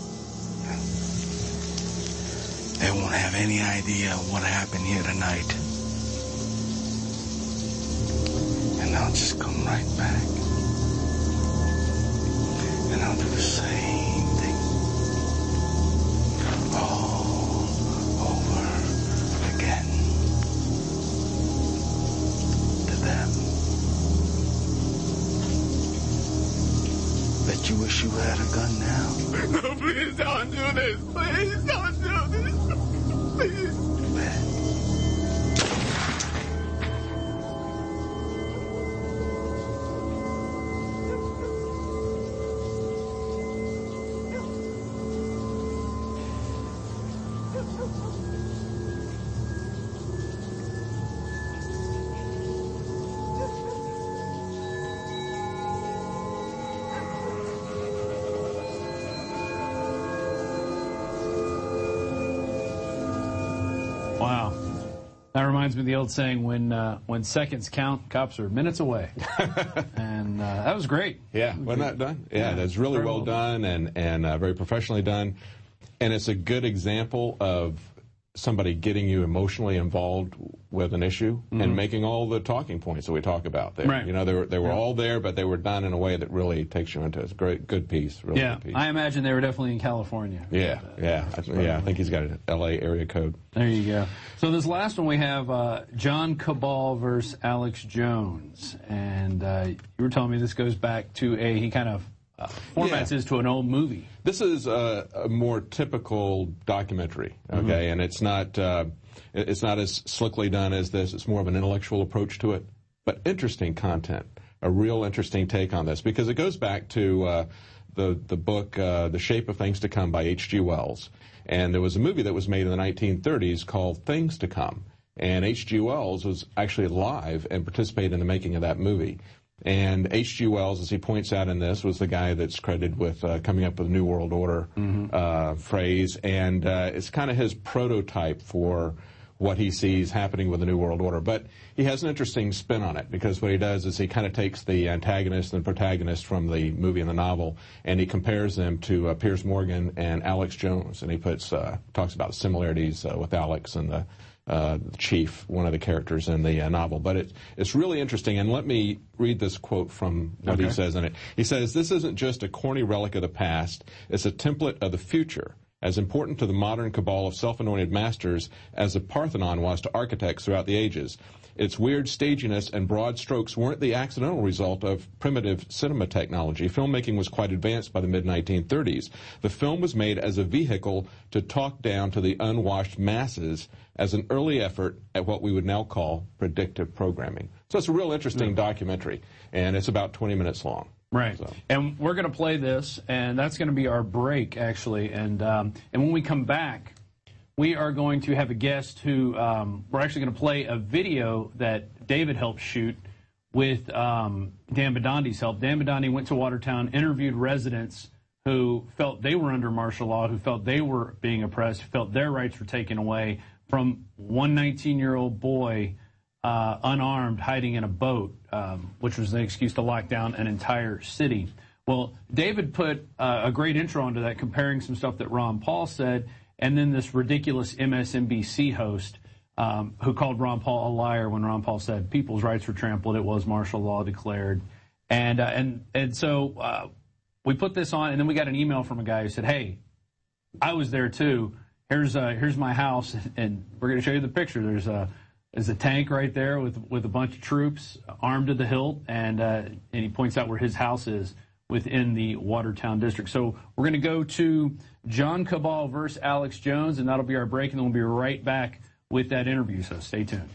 they won't have any idea what happened here tonight. And I'll just come right back. And I'll do the same thing. All over again. To them. Bet you wish you had a gun now. No, please don't do this. Please don't do this. Please. Wow. That reminds me of the old saying, when uh, when seconds count, cops are minutes away. And uh, that was great. Yeah, wasn't that done? Yeah, Yeah, that's really very well well done and, and uh, very professionally done. And it's a good example of somebody getting you emotionally involved with an issue Mm-hmm. and making all the talking points that we talk about there. Right. You know, they were, they were Yeah. all there, but they were done in a way that really takes you into it. It's a great, good piece. Really Yeah, good piece. I imagine they were definitely in California. Yeah, yeah, I, yeah. I think he's got an L A area code. There you go. So this last one we have uh, John Cabal versus Alex Jones, and uh, you were telling me this goes back to a he kind of uh, formats Yeah. this to an old movie. This is a, a more typical documentary, okay, Mhm. and it's not uh, it's not as slickly done as this. It's more of an intellectual approach to it, but interesting content, a real interesting take on this because it goes back to uh, the the book uh, The Shape of Things to Come by H G Wells, and there was a movie that was made in the nineteen thirties called Things to Come, and H G Wells was actually alive and participated in the making of that movie. And H G Wells, as he points out in this, was the guy that's credited with uh, coming up with the New World Order uh, phrase, and uh, it's kind of his prototype for what he sees happening with the New World Order. But he has an interesting spin on it, because what he does is he kind of takes the antagonist and the protagonist from the movie and the novel, and he compares them to uh, Piers Morgan and Alex Jones, and he puts uh, talks about similarities uh, with Alex and the Uh, the chief, one of the characters in the uh, novel. But it, it's really interesting, and let me read this quote from what okay. he says in it. He says, "This isn't just a corny relic of the past, it's a template of the future, as important to the modern cabal of self-anointed masters as the Parthenon was to architects throughout the ages. Its weird staginess and broad strokes weren't the accidental result of primitive cinema technology. Filmmaking was quite advanced by the mid nineteen thirties. The film was made as a vehicle to talk down to the unwashed masses as an early effort at what we would now call predictive programming." So it's a real interesting mm. documentary, and it's about twenty minutes long. Right. So. And we're going to play this, and that's going to be our break, actually. And, um, and when we come back, we are going to have a guest who um, we're actually going to play a video that David helped shoot with um, Dan Bidandi's help. Dan Bidandi went to Watertown, interviewed residents who felt they were under martial law, who felt they were being oppressed, who felt their rights were taken away, from one nineteen-year-old boy uh, unarmed hiding in a boat, um, which was an excuse to lock down an entire city. Well, David put uh, a great intro into that, comparing some stuff that Ron Paul said, and then this ridiculous M S N B C host um, who called Ron Paul a liar when Ron Paul said people's rights were trampled, it was martial law declared. And uh, and and so uh, we put this on, and then we got an email from a guy who said, "Hey, I was there too. Here's uh, here's my house, and we're going to show you the picture. There's a there's a tank right there with with a bunch of troops armed to the hilt, and uh, and he points out where his house is within the Watertown district." So we're going to go to John Cabal versus Alex Jones, and that'll be our break, and then we'll be right back with that interview. So stay tuned.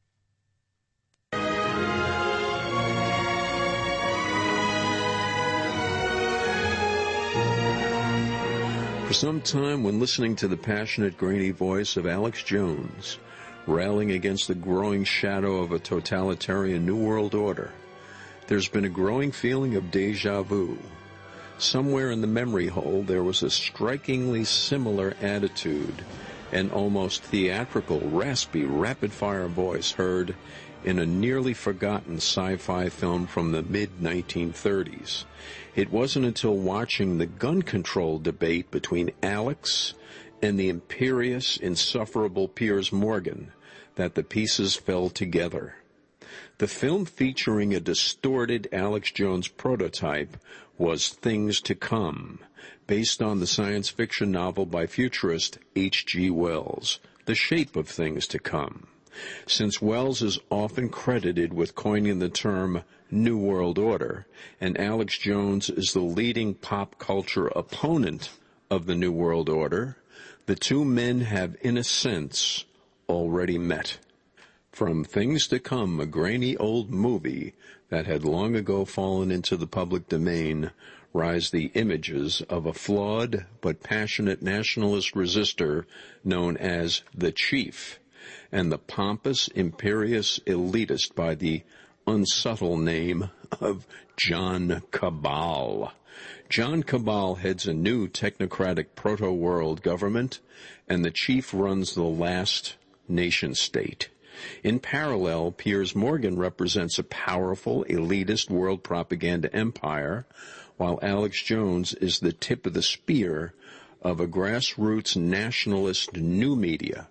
For some time, when listening to the passionate, grainy voice of Alex Jones, railing against the growing shadow of a totalitarian New World Order, there's been a growing feeling of deja vu. Somewhere in the memory hole, there was a strikingly similar attitude, an almost theatrical, raspy, rapid-fire voice heard in a nearly forgotten sci-fi film from the mid nineteen thirties. It wasn't until watching the gun control debate between Alex and the imperious, insufferable Piers Morgan that the pieces fell together. The film, featuring a distorted Alex Jones prototype, was Things to Come, based on the science fiction novel by futurist H G Wells, The Shape of Things to Come. Since Wells is often credited with coining the term New World Order, and Alex Jones is the leading pop culture opponent of the New World Order, the two men have, in a sense, already met. From Things to Come, a grainy old movie that had long ago fallen into the public domain, rise the images of a flawed but passionate nationalist resistor known as the Chief, and the pompous, imperious elitist by the unsubtle name of John Cabal. John Cabal heads a new technocratic proto-world government, and the Chief runs the last nation-state. In parallel, Piers Morgan represents a powerful, elitist world propaganda empire, while Alex Jones is the tip of the spear of a grassroots nationalist new media.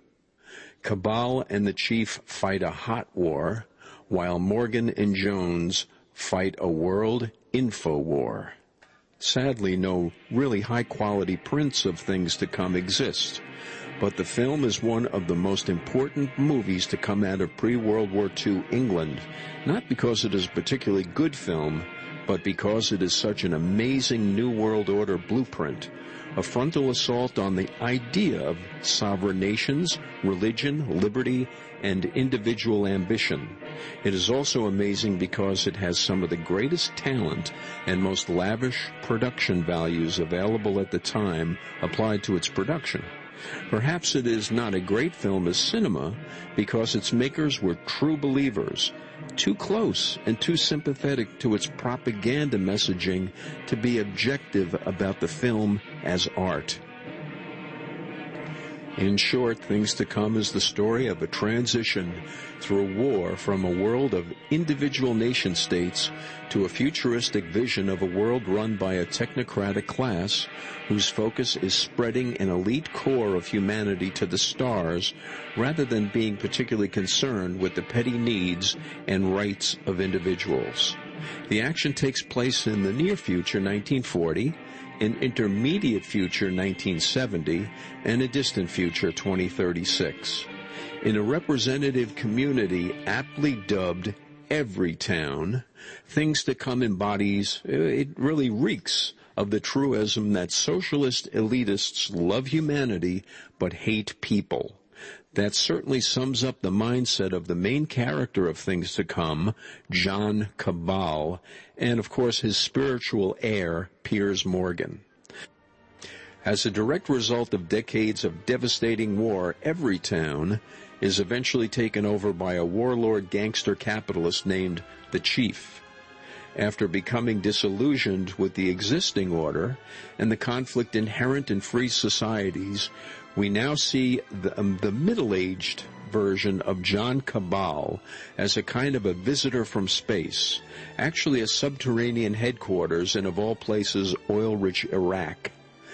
Cabal and the Chief fight a hot war, while Morgan and Jones fight a world info war. Sadly, no really high-quality prints of Things to Come exist, but the film is one of the most important movies to come out of pre-World War Two England, not because it is a particularly good film, but because it is such an amazing New World Order blueprint, a frontal assault on the idea of sovereign nations, religion, liberty, and individual ambition. It is also amazing because it has some of the greatest talent and most lavish production values available at the time applied to its production. Perhaps it is not a great film as cinema because its makers were true believers, too close and too sympathetic to its propaganda messaging to be objective about the film as art. In short, Things to Come is the story of a transition through a war from a world of individual nation states to a futuristic vision of a world run by a technocratic class whose focus is spreading an elite core of humanity to the stars rather than being particularly concerned with the petty needs and rights of individuals. The action takes place in the near future, nineteen forty, an intermediate future, nineteen seventy, and a distant future, twenty thirty-six. In a representative community aptly dubbed Everytown, Things to Come embodies, it really reeks of the truism that socialist elitists love humanity but hate people. That certainly sums up the mindset of the main character of Things to Come, John Cabal, and of course his spiritual heir, Piers Morgan. As a direct result of decades of devastating war, Everytown is eventually taken over by a warlord gangster capitalist named the Chief. After becoming disillusioned with the existing order and the conflict inherent in free societies, we now see the, um, the middle-aged version of John Cabal as a kind of a visitor from space, actually a subterranean headquarters in, of all places, oil-rich Iraq.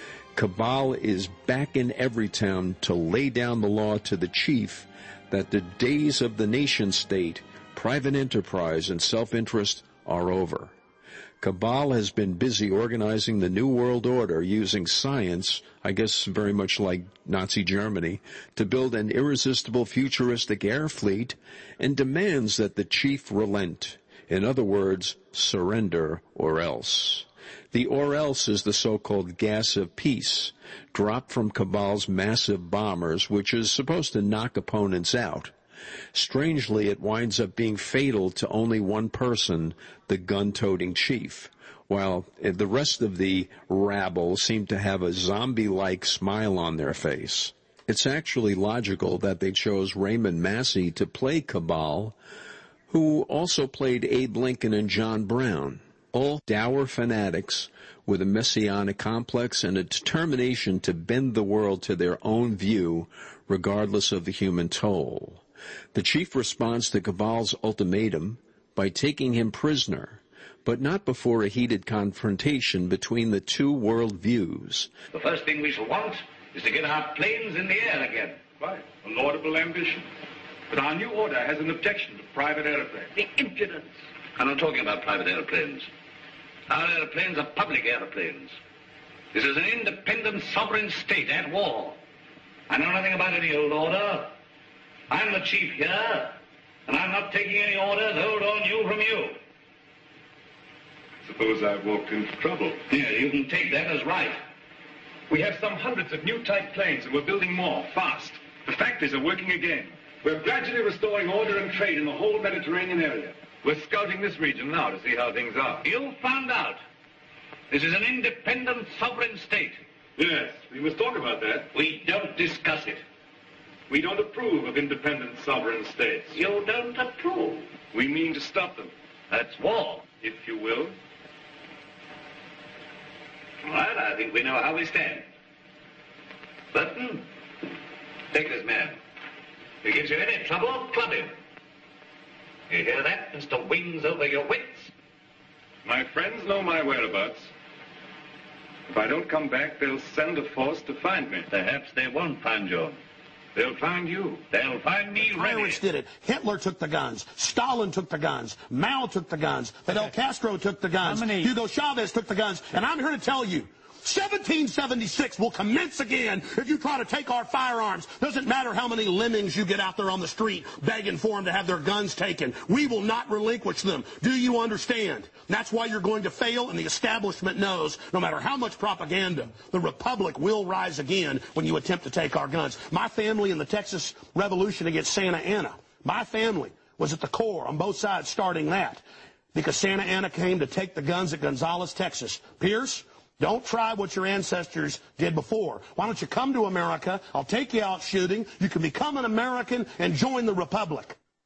Cabal is back in Everytown to lay down the law to the Chief that the days of the nation-state, private enterprise, and self-interest are over. Cabal has been busy organizing the New World Order using science, I guess very much like Nazi Germany, to build an irresistible futuristic air fleet and demands that the Chief relent. In other words, surrender or else. The or else is the so-called gas of peace, dropped from Cabal's massive bombers, which is supposed to knock opponents out. Strangely, it winds up being fatal to only one person, the gun-toting Chief, while the rest of the rabble seem to have a zombie-like smile on their face. It's actually logical that they chose Raymond Massey to play Cabal, who also played Abe Lincoln and John Brown, all dour fanatics with a messianic complex and a determination to bend the world to their own view, regardless of the human toll. The Chief responds to Cabal's ultimatum by taking him prisoner, but not before a heated confrontation between the two world views. The first thing we shall want is to get our planes in the air again. Right, a laudable ambition. But our new order has an objection to private airplanes. The impudence. I'm not talking about private airplanes. Our airplanes are public airplanes. This is an independent sovereign state at war. I know nothing about any old order. I'm the Chief here, and I'm not taking any orders, old or new, from you. Suppose I've walked into trouble. Yeah, you can take that as right. We have some hundreds of new type planes, and we're building more, fast. The factories are working again. We're gradually restoring order and trade in the whole Mediterranean area. We're scouting this region now to see how things are. You found out. This is an independent sovereign state. Yes, we must talk about that. We don't discuss it. We don't approve of independent sovereign states. You don't approve? We mean to stop them. That's war. If you will. Well, I think we know how we stand. Burton, take this man. If he gives you any trouble, club him. You hear that, Mister Wings over your wits? My friends know my whereabouts. If I don't come back, they'll send a force to find me. Perhaps they won't find you. They'll find you. They'll find me the ready. Irish did it. Hitler took the guns. Stalin took the guns. Mao took the guns. Fidel Castro took the guns. Hugo Chavez took the guns. And I'm here to tell you, seventeen seventy-six will commence again if you try to take our firearms. Doesn't matter how many lemmings you get out there on the street begging for them to have their guns taken. We will not relinquish them. Do you understand? That's why you're going to fail, and the establishment knows no matter how much propaganda, the Republic will rise again when you attempt to take our guns. My family in the Texas Revolution against Santa Anna, my family was at the core on both sides starting that because Santa Anna came to take the guns at Gonzales, Texas. Pierce, don't try what your ancestors did before. Why don't you come to America? I'll take you out shooting. You can become an American and join the Republic.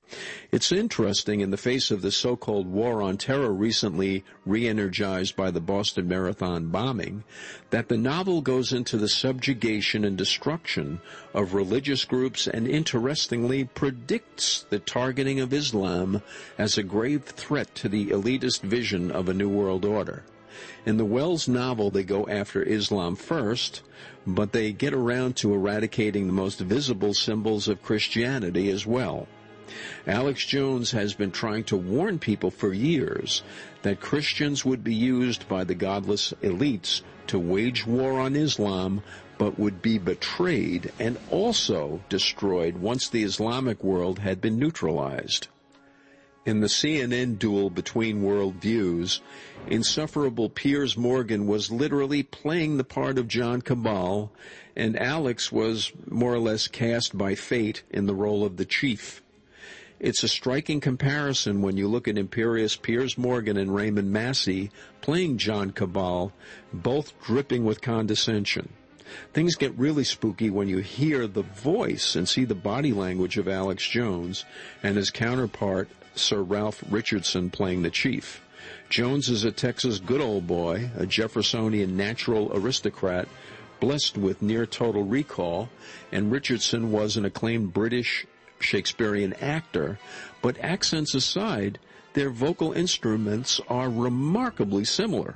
It's interesting, in the face of the so-called war on terror recently re-energized by the Boston Marathon bombing, that the novel goes into the subjugation and destruction of religious groups and, interestingly, predicts the targeting of Islam as a grave threat to the elitist vision of a New World Order. In the Wells novel, they go after Islam first, but they get around to eradicating the most visible symbols of Christianity as well. Alex Jones has been trying to warn people for years that Christians would be used by the godless elites to wage war on Islam, but would be betrayed and also destroyed once the Islamic world had been neutralized. In the C N N duel between worldviews, insufferable Piers Morgan was literally playing the part of John Cabal, and Alex was more or less cast by fate in the role of the chief. It's a striking comparison when you look at imperious Piers Morgan and Raymond Massey playing John Cabal, both dripping with condescension. Things get really spooky when you hear the voice and see the body language of Alex Jones and his counterpart, Sir Ralph Richardson, playing the chief. Jones is a Texas good old boy, a Jeffersonian natural aristocrat, blessed with near-total recall, and Richardson was an acclaimed British Shakespearean actor, but accents aside, their vocal instruments are remarkably similar.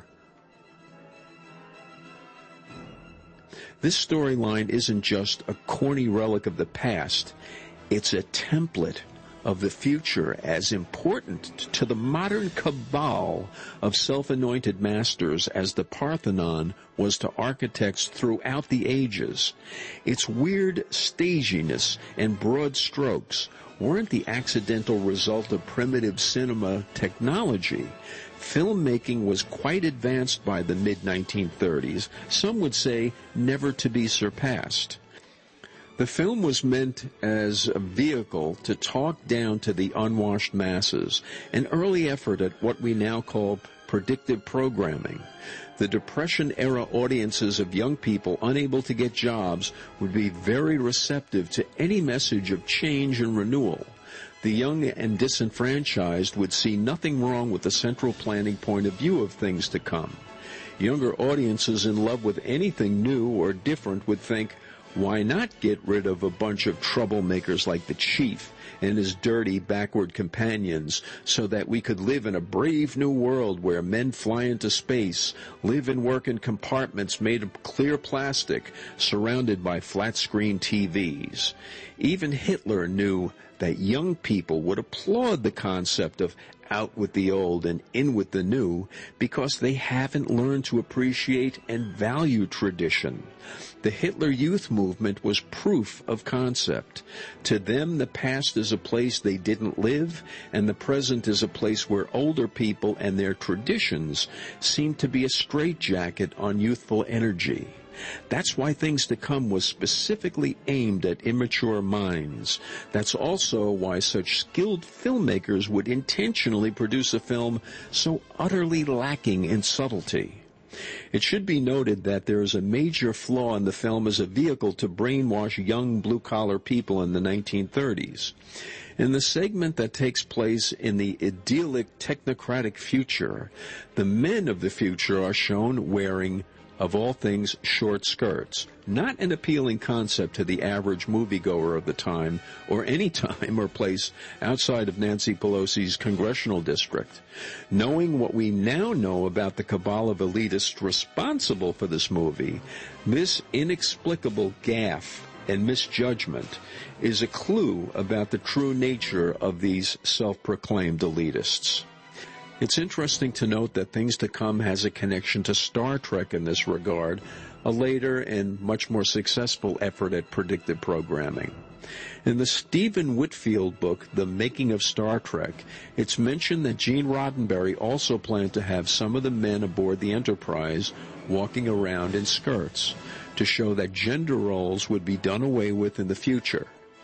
This storyline isn't just a corny relic of the past, it's a template of the future as important to the modern cabal of self-anointed masters as the Parthenon was to architects throughout the ages. Its weird staginess and broad strokes weren't the accidental result of primitive cinema technology. Filmmaking was quite advanced by the mid nineteen thirties, some would say never to be surpassed. The film was meant as a vehicle to talk down to the unwashed masses, an early effort at what we now call predictive programming. The Depression-era audiences of young people unable to get jobs would be very receptive to any message of change and renewal. The young and disenfranchised would see nothing wrong with the central planning point of view of things to come. Younger audiences in love with anything new or different would think, why not get rid of a bunch of troublemakers like the chief and his dirty backward companions so that we could live in a brave new world where men fly into space, live and work in compartments made of clear plastic, surrounded by flat-screen T Vs. Even Hitler knew that young people would applaud the concept of out with the old and in with the new because they haven't learned to appreciate and value tradition. The Hitler Youth movement was proof of concept. To them, the past is a place they didn't live, and the present is a place where older people and their traditions seem to be a straitjacket on youthful energy. That's why Things to Come was specifically aimed at immature minds. That's also why such skilled filmmakers would intentionally produce a film so utterly lacking in subtlety. It should be noted that there is a major flaw in the film as a vehicle to brainwash young blue-collar people in the nineteen thirties. In the segment that takes place in the idyllic technocratic future, the men of the future are shown wearing, of all things, short skirts. Not an appealing concept to the average moviegoer of the time, or any time or place outside of Nancy Pelosi's congressional district. Knowing what we now know about the cabal of elitists responsible for this movie, this inexplicable gaffe and misjudgment is a clue about the true nature of these self-proclaimed elitists. It's interesting to note that Things to Come has a connection to Star Trek in this regard, a later and much more successful effort at predictive programming. In the Stephen Whitfield book, The Making of Star Trek, it's mentioned that Gene Roddenberry also planned to have some of the men aboard the Enterprise walking around in skirts to show that gender roles would be done away with in the future.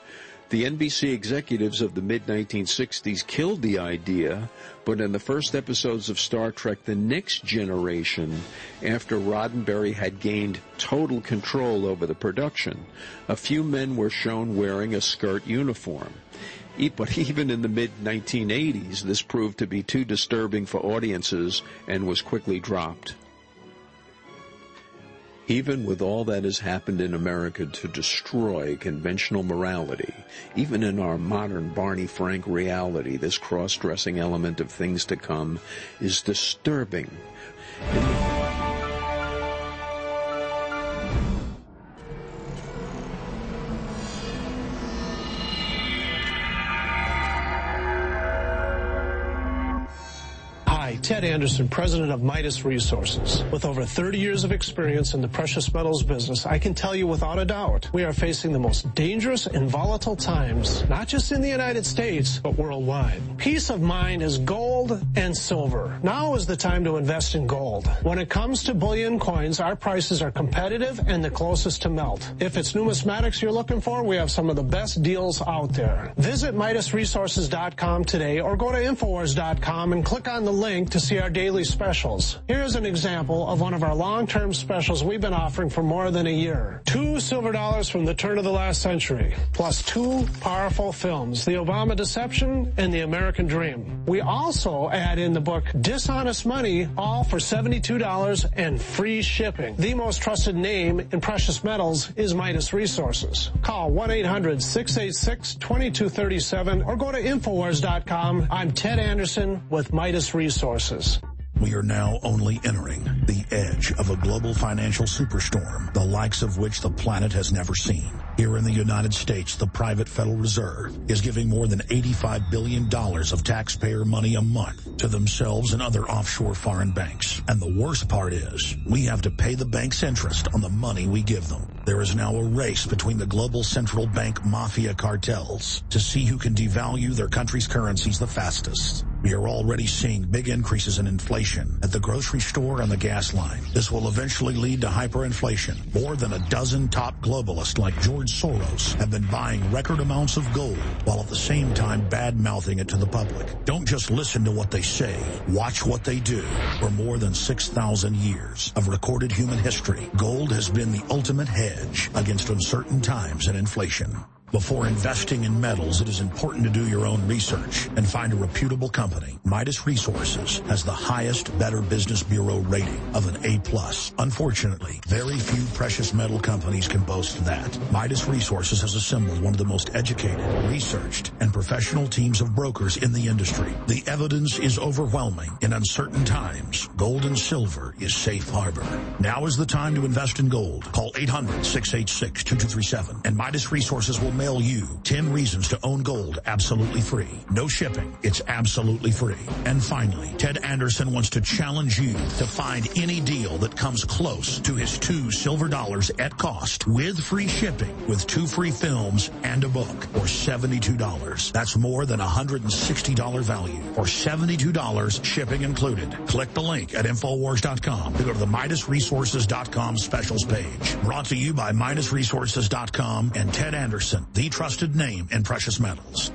The N B C executives of the mid nineteen sixties killed the idea, but in the first episodes of Star Trek The Next Generation, after Roddenberry had gained total control over the production, a few men were shown wearing a skirt uniform. But even in the mid nineteen eighties, this proved to be too disturbing for audiences and was quickly dropped. Even with all that has happened in America to destroy conventional morality, even in our modern Barney Frank reality, this cross-dressing element of things to come is disturbing. Ted Anderson, president of Midas Resources. With over thirty years of experience in the precious metals business, I can tell you without a doubt, we are facing the most dangerous and volatile times, not just in the United States, but worldwide. Peace of mind is gold and silver. Now is the time to invest in gold. When it comes to bullion coins, our prices are competitive and the closest to melt. If it's numismatics you're looking for, we have some of the best deals out there. Visit Midas Resources dot com today or go to Infowars dot com and click on the link to see our daily specials. Here's an example of one of our long-term specials we've been offering for more than a year. Two silver dollars from the turn of the last century, plus two powerful films, The Obama Deception and The American Dream. We also add in the book Dishonest Money, all for seventy-two dollars and free shipping. The most trusted name in precious metals is Midas Resources. Call one eight hundred, six eight six, two two three seven or go to Infowars dot com. I'm Ted Anderson with Midas Resources. We are now only entering the edge of a global financial superstorm, the likes of which the planet has never seen. Here in the United States, the private Federal Reserve is giving more than eighty-five billion dollars of taxpayer money a month to themselves and other offshore foreign banks. And the worst part is, we have to pay the bank's interest on the money we give them. There is now a race between the global central bank mafia cartels to see who can devalue their country's currencies the fastest. We are already seeing big increases in inflation at the grocery store and the gas line. This will eventually lead to hyperinflation. More than a dozen top globalists like George Soros have been buying record amounts of gold while at the same time bad-mouthing it to the public. Don't just listen to what they say. Watch what they do. For more than six thousand years of recorded human history, gold has been the ultimate hedge against uncertain times and inflation. Before investing in metals, it is important to do your own research and find a reputable company. Midas Resources has the highest Better Business Bureau rating of an A plus. Unfortunately, very few precious metal companies can boast that. Midas Resources has assembled one of the most educated, researched, and professional teams of brokers in the industry. The evidence is overwhelming. In uncertain times, gold and silver is safe harbor. Now is the time to invest in gold. Call eight hundred, six eight six, two two three seven and Midas Resources will mail you ten reasons to own gold absolutely free. No shipping. It's absolutely free. And finally, Ted Anderson wants to challenge you to find any deal that comes close to his two silver dollars at cost with free shipping, with two free films and a book for seventy-two dollars. That's more than a one hundred sixty dollars value for seventy-two dollars shipping included. Click the link at Infowars dot com to go to the Midas Resources dot com specials page. Brought to you by Midas Resources dot com and Ted Anderson, the trusted name in precious metals.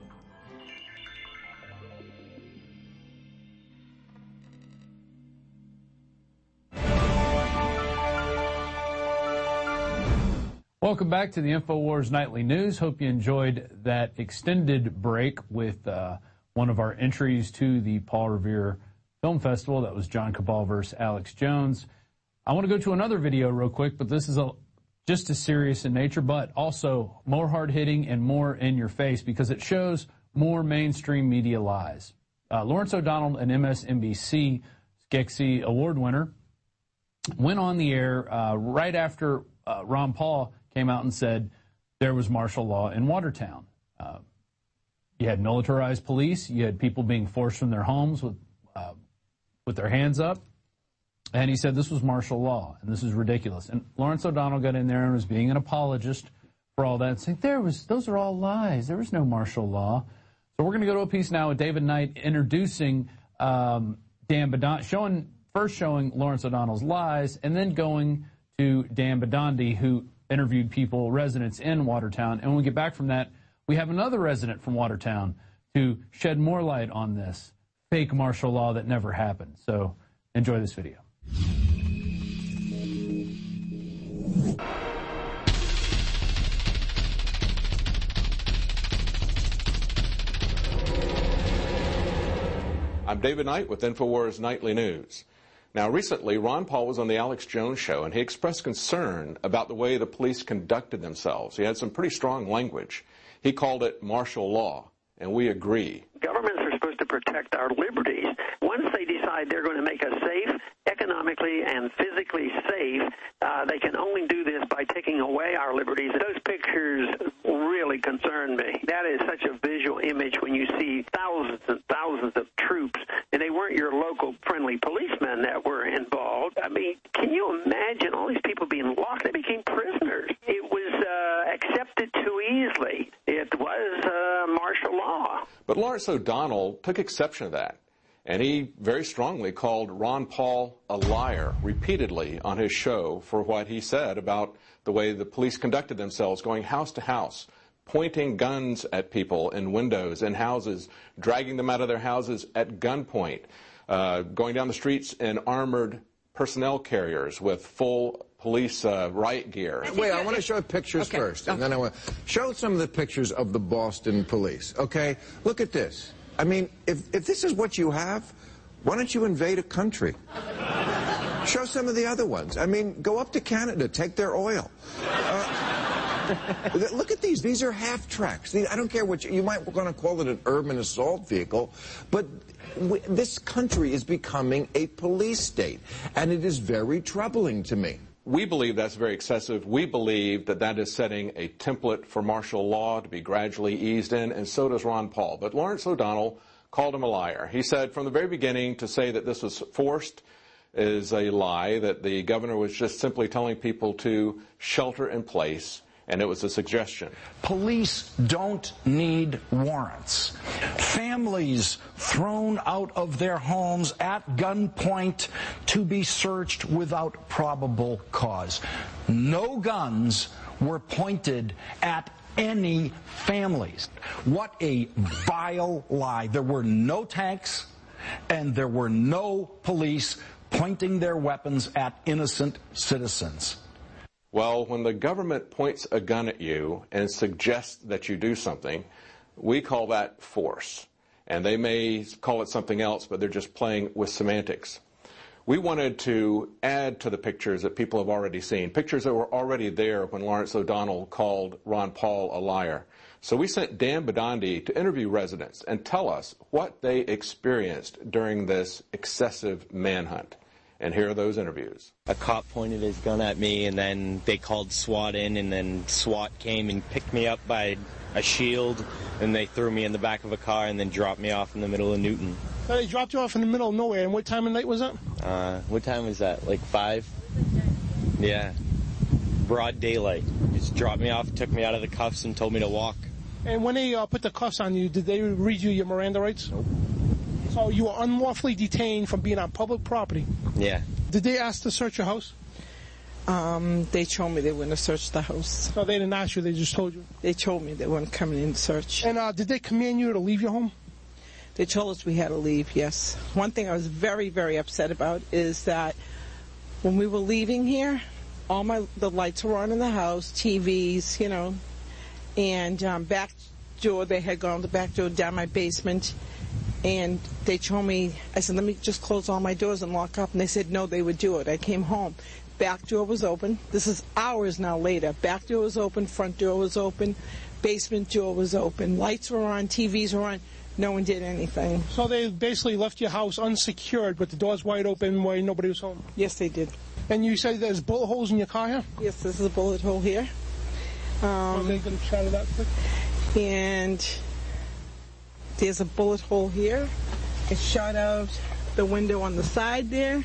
Welcome back to the InfoWars Nightly News. Hope you enjoyed that extended break with uh, one of our entries to the Paul Revere Film Festival. That was John Cabal versus Alex Jones. I want to go to another video real quick, but this is a just as serious in nature, but also more hard-hitting and more in your face because it shows more mainstream media lies. Uh, Lawrence O'Donnell, an M S N B C Skeksis Award winner, went on the air uh, right after uh, Ron Paul came out and said there was martial law in Watertown. Uh, you had militarized police. You had people being forced from their homes with uh, with their hands up. And he said this was martial law, and this is ridiculous. And Lawrence O'Donnell got in there and was being an apologist for all that, and saying, there was, those are all lies. There was no martial law. So we're going to go to a piece now with David Knight introducing um, Dan Bidandi, showing, first showing Lawrence O'Donnell's lies, and then going to Dan Bidandi, who interviewed people, residents in Watertown. And when we get back from that, we have another resident from Watertown to shed more light on this fake martial law that never happened. So enjoy this video. I'm David Knight with InfoWars Nightly News. Now, recently, Ron Paul was on the Alex Jones Show, and he expressed concern about the way the police conducted themselves. He had some pretty strong language. He called it martial law, and we agree. Governments are supposed to protect our liberties. Once they decide they're going to make us safe, economically and physically safe, uh, they can only do this by taking away our liberties. Those pictures really concern me. That is such a visual image when you see thousands and thousands of troops, and they weren't your local friendly policemen that were involved. I mean, can you imagine all these people being locked? They became prisoners. It was uh, accepted too easily. It was uh, martial law. But Lawrence O'Donnell took exception to that. And he very strongly called Ron Paul a liar repeatedly on his show for what he said about the way the police conducted themselves, going house to house, pointing guns at people in windows in houses, dragging them out of their houses at gunpoint, uh, going down the streets in armored personnel carriers with full police uh, riot gear. Wait, I want to show pictures okay. first, and okay. then I want to show some of the pictures of the Boston police. Okay, look at this. I mean, if, if this is what you have, why don't you invade a country? Show some of the other ones. I mean, go up to Canada, take their oil. Uh, look at these. These are half-tracks. I don't care what you, you might want to call it an urban assault vehicle, but w this country is becoming a police state, and it is very troubling to me. We believe that's very excessive. We believe that that is setting a template for martial law to be gradually eased in, and so does Ron Paul. But Lawrence O'Donnell called him a liar. He said from the very beginning to say that this was forced is a lie, that the governor was just simply telling people to shelter in place, and it was a suggestion. Police don't need warrants. Families thrown out of their homes at gunpoint to be searched without probable cause. No guns were pointed at any families. What a vile lie. There were no tanks, and there were no police pointing their weapons at innocent citizens. Well, when the government points a gun at you and suggests that you do something, we call that force. And they may call it something else, but they're just playing with semantics. We wanted to add to the pictures that people have already seen, pictures that were already there when Lawrence O'Donnell called Ron Paul a liar. So we sent Dan Bidandi to interview residents and tell us what they experienced during this excessive manhunt. And here are those interviews. A cop pointed his gun at me, and then they called SWAT in, and then SWAT came and picked me up by a shield, and they threw me in the back of a car and then dropped me off in the middle of Newton. So they dropped you off in the middle of nowhere, and what time of night was that? Uh, what time was that, like five? Yeah. Broad daylight. Just dropped me off, took me out of the cuffs, and told me to walk. And when they uh, put the cuffs on you, did they read you your Miranda rights? Nope. So you were unlawfully detained from being on public property? Yeah. Did they ask to search your house? Um, they told me they wouldn't search the house. So they didn't ask you, they just told you? They told me they weren't coming in to search. And uh, did they command you to leave your home? They told us we had to leave, yes. One thing I was very, very upset about is that when we were leaving here, all my the lights were on in the house, T Vs, you know, and um, back door, they had gone the back door down my basement. And they told me, I said, let me just close all my doors and lock up. And they said, no, they would do it. I came home. Back door was open. This is hours now later. Back door was open. Front door was open. Basement door was open. Lights were on. T Vs were on. No one did anything. So they basically left your house unsecured with the doors wide open while nobody was home? Yes, they did. And you said there's bullet holes in your car here? Yes, this is a bullet hole here. Um, Are they going to shatter that quick? And there's a bullet hole here. It shot out the window on the side there.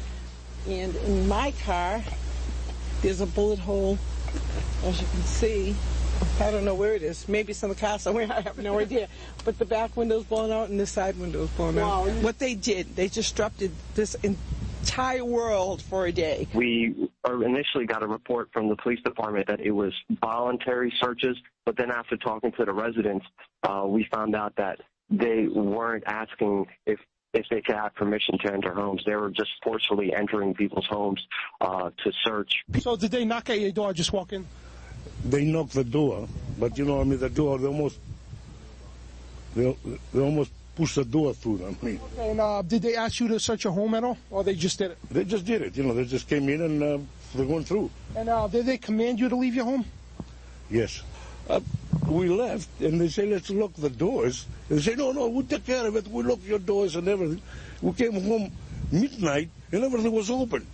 And in my car, there's a bullet hole, as you can see. I don't know where it is. Maybe it's in the car somewhere. I have no idea. But the back window's blown out and the side window's blown wow. out. What they did, they disrupted this entire world for a day. We initially got a report from the police department that it was voluntary searches, but then after talking to the residents, uh, we found out that they weren't asking if if they could have permission to enter homes. They were just forcefully entering people's homes uh, to search. So did they knock at your door or just walk in? They knocked the door, but you know, I mean, the door, they almost, they, they almost push the door through them. I mean, And uh, did they ask you to search your home at all, or they just did it? they just did it. You know, they just came in and uh, they're going through. And uh, did they command you to leave your home? Yes. Uh, we left, and they say, let's lock the doors. And they say, no, no, we'll take care of it. We'll lock your doors and everything. We came home midnight, and everything was open.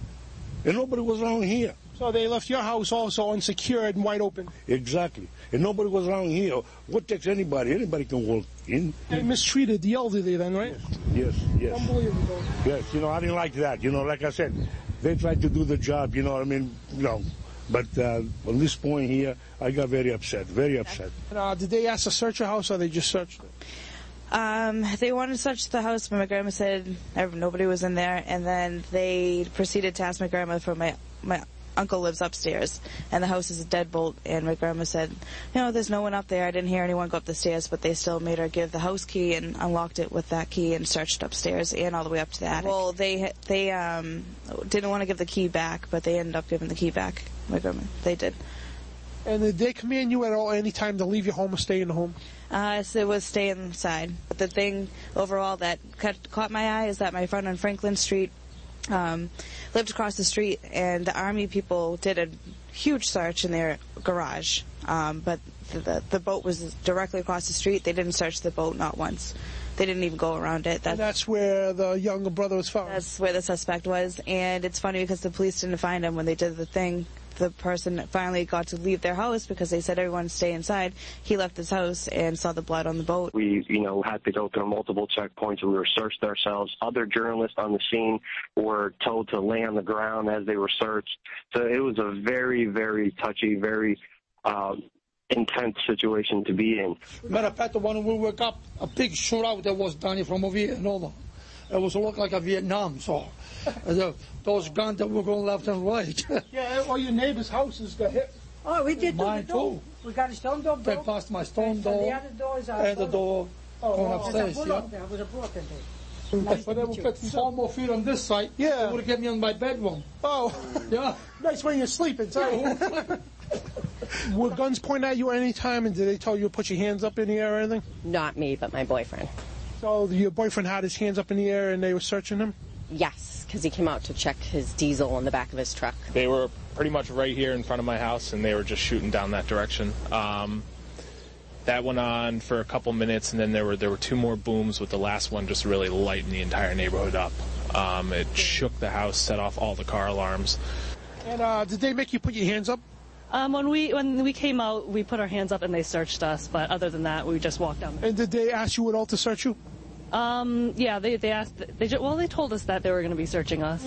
And nobody was around here. So they left your house also unsecured and wide open. Exactly. And nobody was around here. What takes anybody? Anybody can walk in. They mistreated the elderly then, right? Yes, yes. Unbelievable. Yes, you know, I didn't like that. You know, like I said, they tried to do the job, you know what I mean? You know. But uh, on this point here, I got very upset, very upset. And, uh, did they ask to search your house, or they just searched it? Um, they wanted to search the house, but my grandma said nobody was in there, and then they proceeded to ask my grandma for my my uncle lives upstairs, and the house is a deadbolt, and my grandma said, you know, there's no one up there. I didn't hear anyone go up the stairs, but they still made her give the house key and unlocked it with that key and searched upstairs and all the way up to the attic. Well, they they um didn't want to give the key back, but they ended up giving the key back. My grandma, they did. And did they command you at all any time to leave your home or stay in the home? Uh, so it was stay inside. But the thing overall that cut, caught my eye is that my friend on Franklin Street um, lived across the street, and the Army people did a huge search in their garage. Um, but the, the, the boat was directly across the street. They didn't search the boat, not once. They didn't even go around it. That's, and that's where the younger brother was found? That's where the suspect was. And it's funny because the police didn't find him when they did the thing. The person finally got to leave their house because they said everyone stay inside. He left his house and saw the blood on the boat. We, you know, had to go through multiple checkpoints. We were searched ourselves. Other journalists on the scene were told to lay on the ground as they were searched. So it was a very, very touchy, very uh, intense situation to be in. Matter of fact, when we woke up, a big shootout that was done from over here and over. It was look like a Vietnam, so the, those guns that were going left and right. Yeah, all your neighbors' houses got hit. Oh, we did Mine too. too. We got a stone door They broke. passed my stone and door the other doors are and the door oh, going oh, upstairs. There's a Yeah. there was a broken door. Nice But they would put four more feet on this side. Yeah. They would have get me in my bedroom. Oh. Yeah. Nice when you're sleeping, too. Yeah. Were guns pointed at you at any time, and did they tell you to put your hands up in the air or anything? Not me, but my boyfriend. So your boyfriend had his hands up in the air and they were searching him? Yes, because he came out to check his diesel in the back of his truck. They were pretty much right here in front of my house, and they were just shooting down that direction. Um, that went on for a couple minutes, and then there were there were two more booms, with the last one just really lighting the entire neighborhood up. Um, it shook the house, set off all the car alarms. And uh, did they make you put your hands up? Um, when we when we came out, we put our hands up and they searched us. But other than that, we just walked down. And did they ask you at all to search you? Um, yeah, they they asked. They just, well, they told us that they were going to be searching us.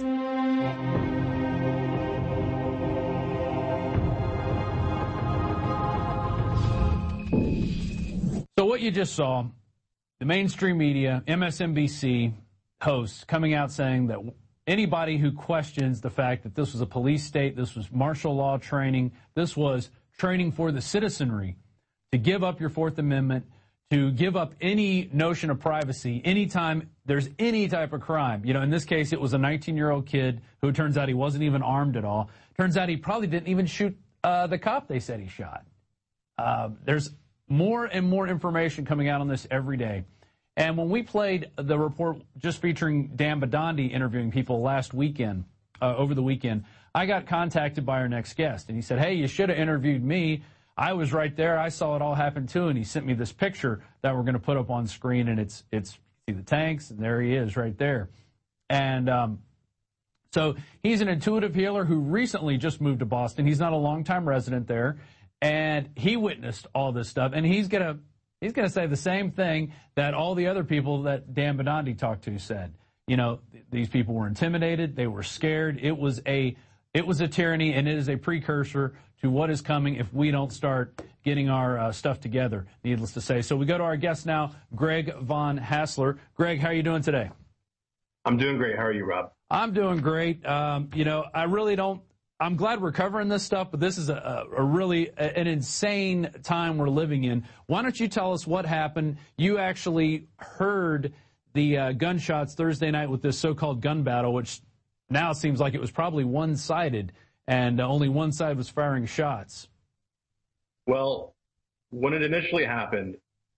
So what you just saw, the mainstream media, M S N B C hosts coming out saying that anybody who questions the fact that this was a police state, this was martial law training, this was training for the citizenry to give up your Fourth Amendment, to give up any notion of privacy anytime there's any type of crime. You know, in this case, it was a nineteen-year-old kid who it turns out he wasn't even armed at all. Turns out he probably didn't even shoot uh, the cop they said he shot. Uh, there's more and more information coming out on this every day. And when we played the report just featuring Dan Bidandi interviewing people last weekend, uh, over the weekend, I got contacted by our next guest. And he said, hey, you should have interviewed me. I was right there. I saw it all happen, too. And he sent me this picture that we're going to put up on screen. And it's, it's see the tanks, and there he is right there. And um, so he's an intuitive healer who recently just moved to Boston. He's not a longtime resident there. And he witnessed all this stuff. And he's going to he's going to say the same thing that all the other people that Dan Bidandi talked to said. You know, th- these people were intimidated. They were scared. It was a it was a tyranny, and it is a precursor to what is coming if we don't start getting our uh, stuff together, needless to say. So we go to our guest now, Greg Von Hassler. Greg, how are you doing today? I'm doing great. How are you, Rob? I'm doing great. Um, you know, I really don't, I'm glad we're covering this stuff, but this is a, a really a, an insane time we're living in. Why don't you tell us what happened? You actually heard the uh, gunshots Thursday night with this so-called gun battle, which now seems like it was probably one-sided, and uh, only one side was firing shots. Well, when it initially happened,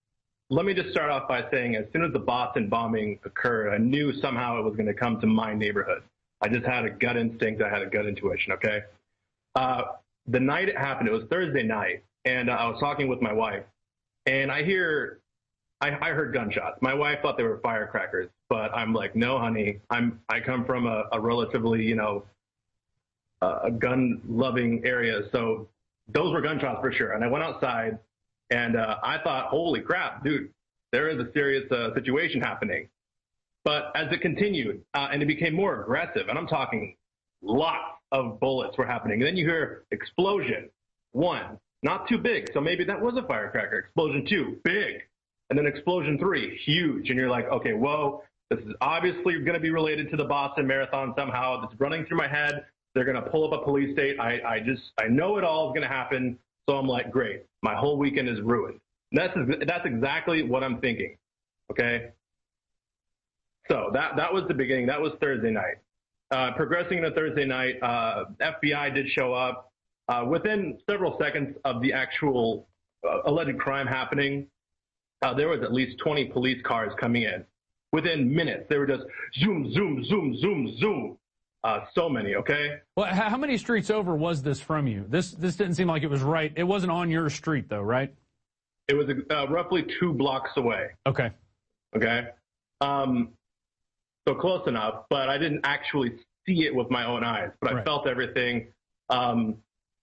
let me just start off by saying, as soon as the Boston bombing occurred, I knew somehow it was going to come to my neighborhood. I just had a gut instinct. I had a gut intuition, okay? Uh, the night it happened, it was Thursday night, and uh, I was talking with my wife, and I hear, I, I heard gunshots. My wife thought they were firecrackers, but I'm like, no, honey, I'm, I come from a, a relatively, you know, uh, a gun-loving area, so those were gunshots for sure. And I went outside, and uh, I thought, holy crap, dude, there is a serious uh, situation happening. But as it continued, uh, and it became more aggressive, and I'm talking lots of bullets were happening. And then you hear explosion, one, not too big, so maybe that was a firecracker. Explosion two, big. And then explosion three, huge. And you're like, okay, whoa, this is obviously going to be related to the Boston Marathon somehow. It's running through my head. They're going to pull up a police state. I, I just, I know it all is going to happen. So I'm like, great, my whole weekend is ruined. And that's, that's exactly what I'm thinking, okay? So that, that was the beginning. That was Thursday night. Uh, progressing into Thursday night, uh, F B I did show up. Uh, within several seconds of the actual uh, alleged crime happening, uh, there was at least twenty police cars coming in. Within minutes, they were just zoom, zoom, zoom, zoom, zoom. Uh, so many, okay? Well, how many streets over was this from you? This this didn't seem like it was right. It wasn't on your street, though, right? It was uh, roughly two blocks away. Okay. Okay. Um, so close enough, but I didn't actually see it with my own eyes, but I right. felt everything. Um,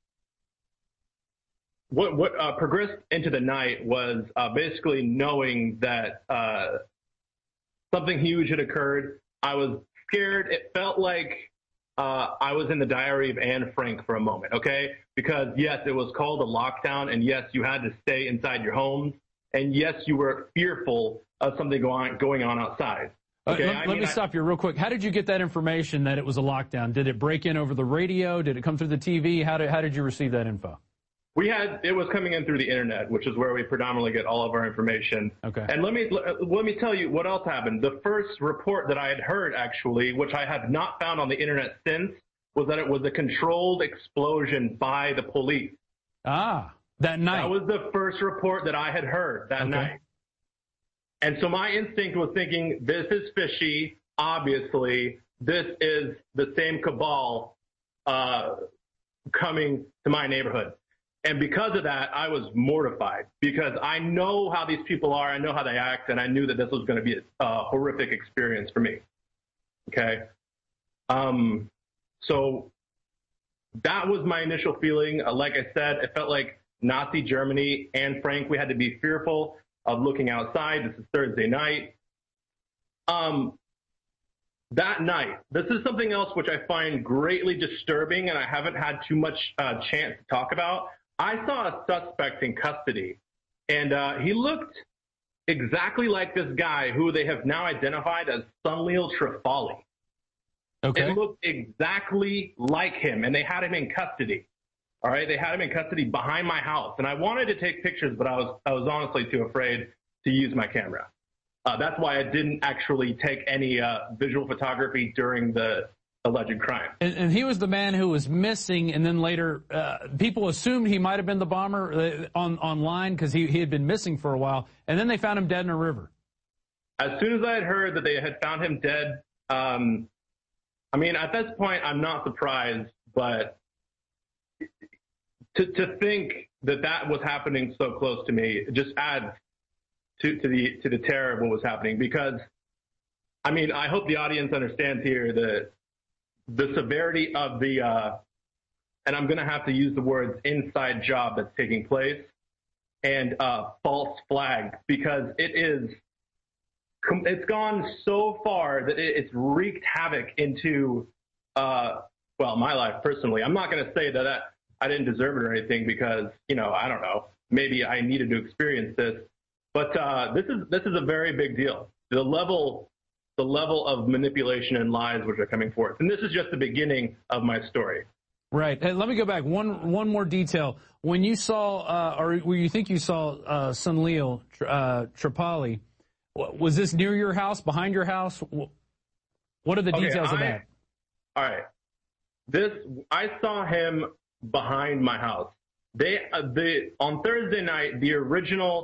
what what uh, progressed into the night was uh, basically knowing that uh, something huge had occurred. I was scared. It felt like uh, I was in the Diary of Anne Frank for a moment, okay? Because, yes, it was called a lockdown, and, yes, you had to stay inside your homes, and, yes, you were fearful of something go on, going on outside. Okay? Uh, let, let me I, stop you real quick. How did you get that information that it was a lockdown? Did it break in over the radio? Did it come through the T V? How did, how did you receive that info? We had, it was coming in through the internet, which is where we predominantly get all of our information. Okay. And let me, let me tell you what else happened. The first report that I had heard, actually, which I have not found on the internet since, was that it was a controlled explosion by the police. Ah, that night. That was the first report that I had heard that okay. night. And so my instinct was thinking, this is fishy. Obviously, this is the same cabal uh, coming to my neighborhood. And because of that, I was mortified because I know how these people are. I know how they act. And I knew that this was going to be a, a horrific experience for me. Okay. Um, so that was my initial feeling. Uh, like I said, it felt like Nazi Germany. Anne Frank, we had to be fearful of looking outside. This is Thursday night. Um, that night, this is something else which I find greatly disturbing and I haven't had too much uh, chance to talk about. I saw a suspect in custody, and uh, he looked exactly like this guy who they have now identified as Sunil Trifali. Okay. It looked exactly like him, and they had him in custody. All right, they had him in custody behind my house, and I wanted to take pictures, but I was I was honestly too afraid to use my camera. Uh, that's why I didn't actually take any uh, visual photography during the alleged crime. And, and he was the man who was missing, and then later uh, people assumed he might have been the bomber uh, on online because he, he had been missing for a while, and then they found him dead in a river. As soon as I had heard that they had found him dead, um, I mean, at this point, I'm not surprised, but to, to think that that was happening so close to me just adds to, to the to the terror of what was happening. Because, I mean, I hope the audience understands here the the severity of the, uh, and I'm going to have to use the words inside job that's taking place, and uh, false flag, because it is, it's gone so far that it, it's wreaked havoc into, uh, well, my life personally. I'm not going to say that, that I didn't deserve it or anything because, you know, I don't know, maybe I needed to experience this, but uh, this is this is a very big deal. The level the level of manipulation and lies which are coming forth. And this is just the beginning of my story. Right. Hey, let me go back. One one more detail. When you saw, uh, or when you think you saw uh, Sunil uh, Tripali, was this near your house, behind your house? What are the okay, details I, of that? All right. This, I saw him behind my house. They, uh, the, on Thursday night, the original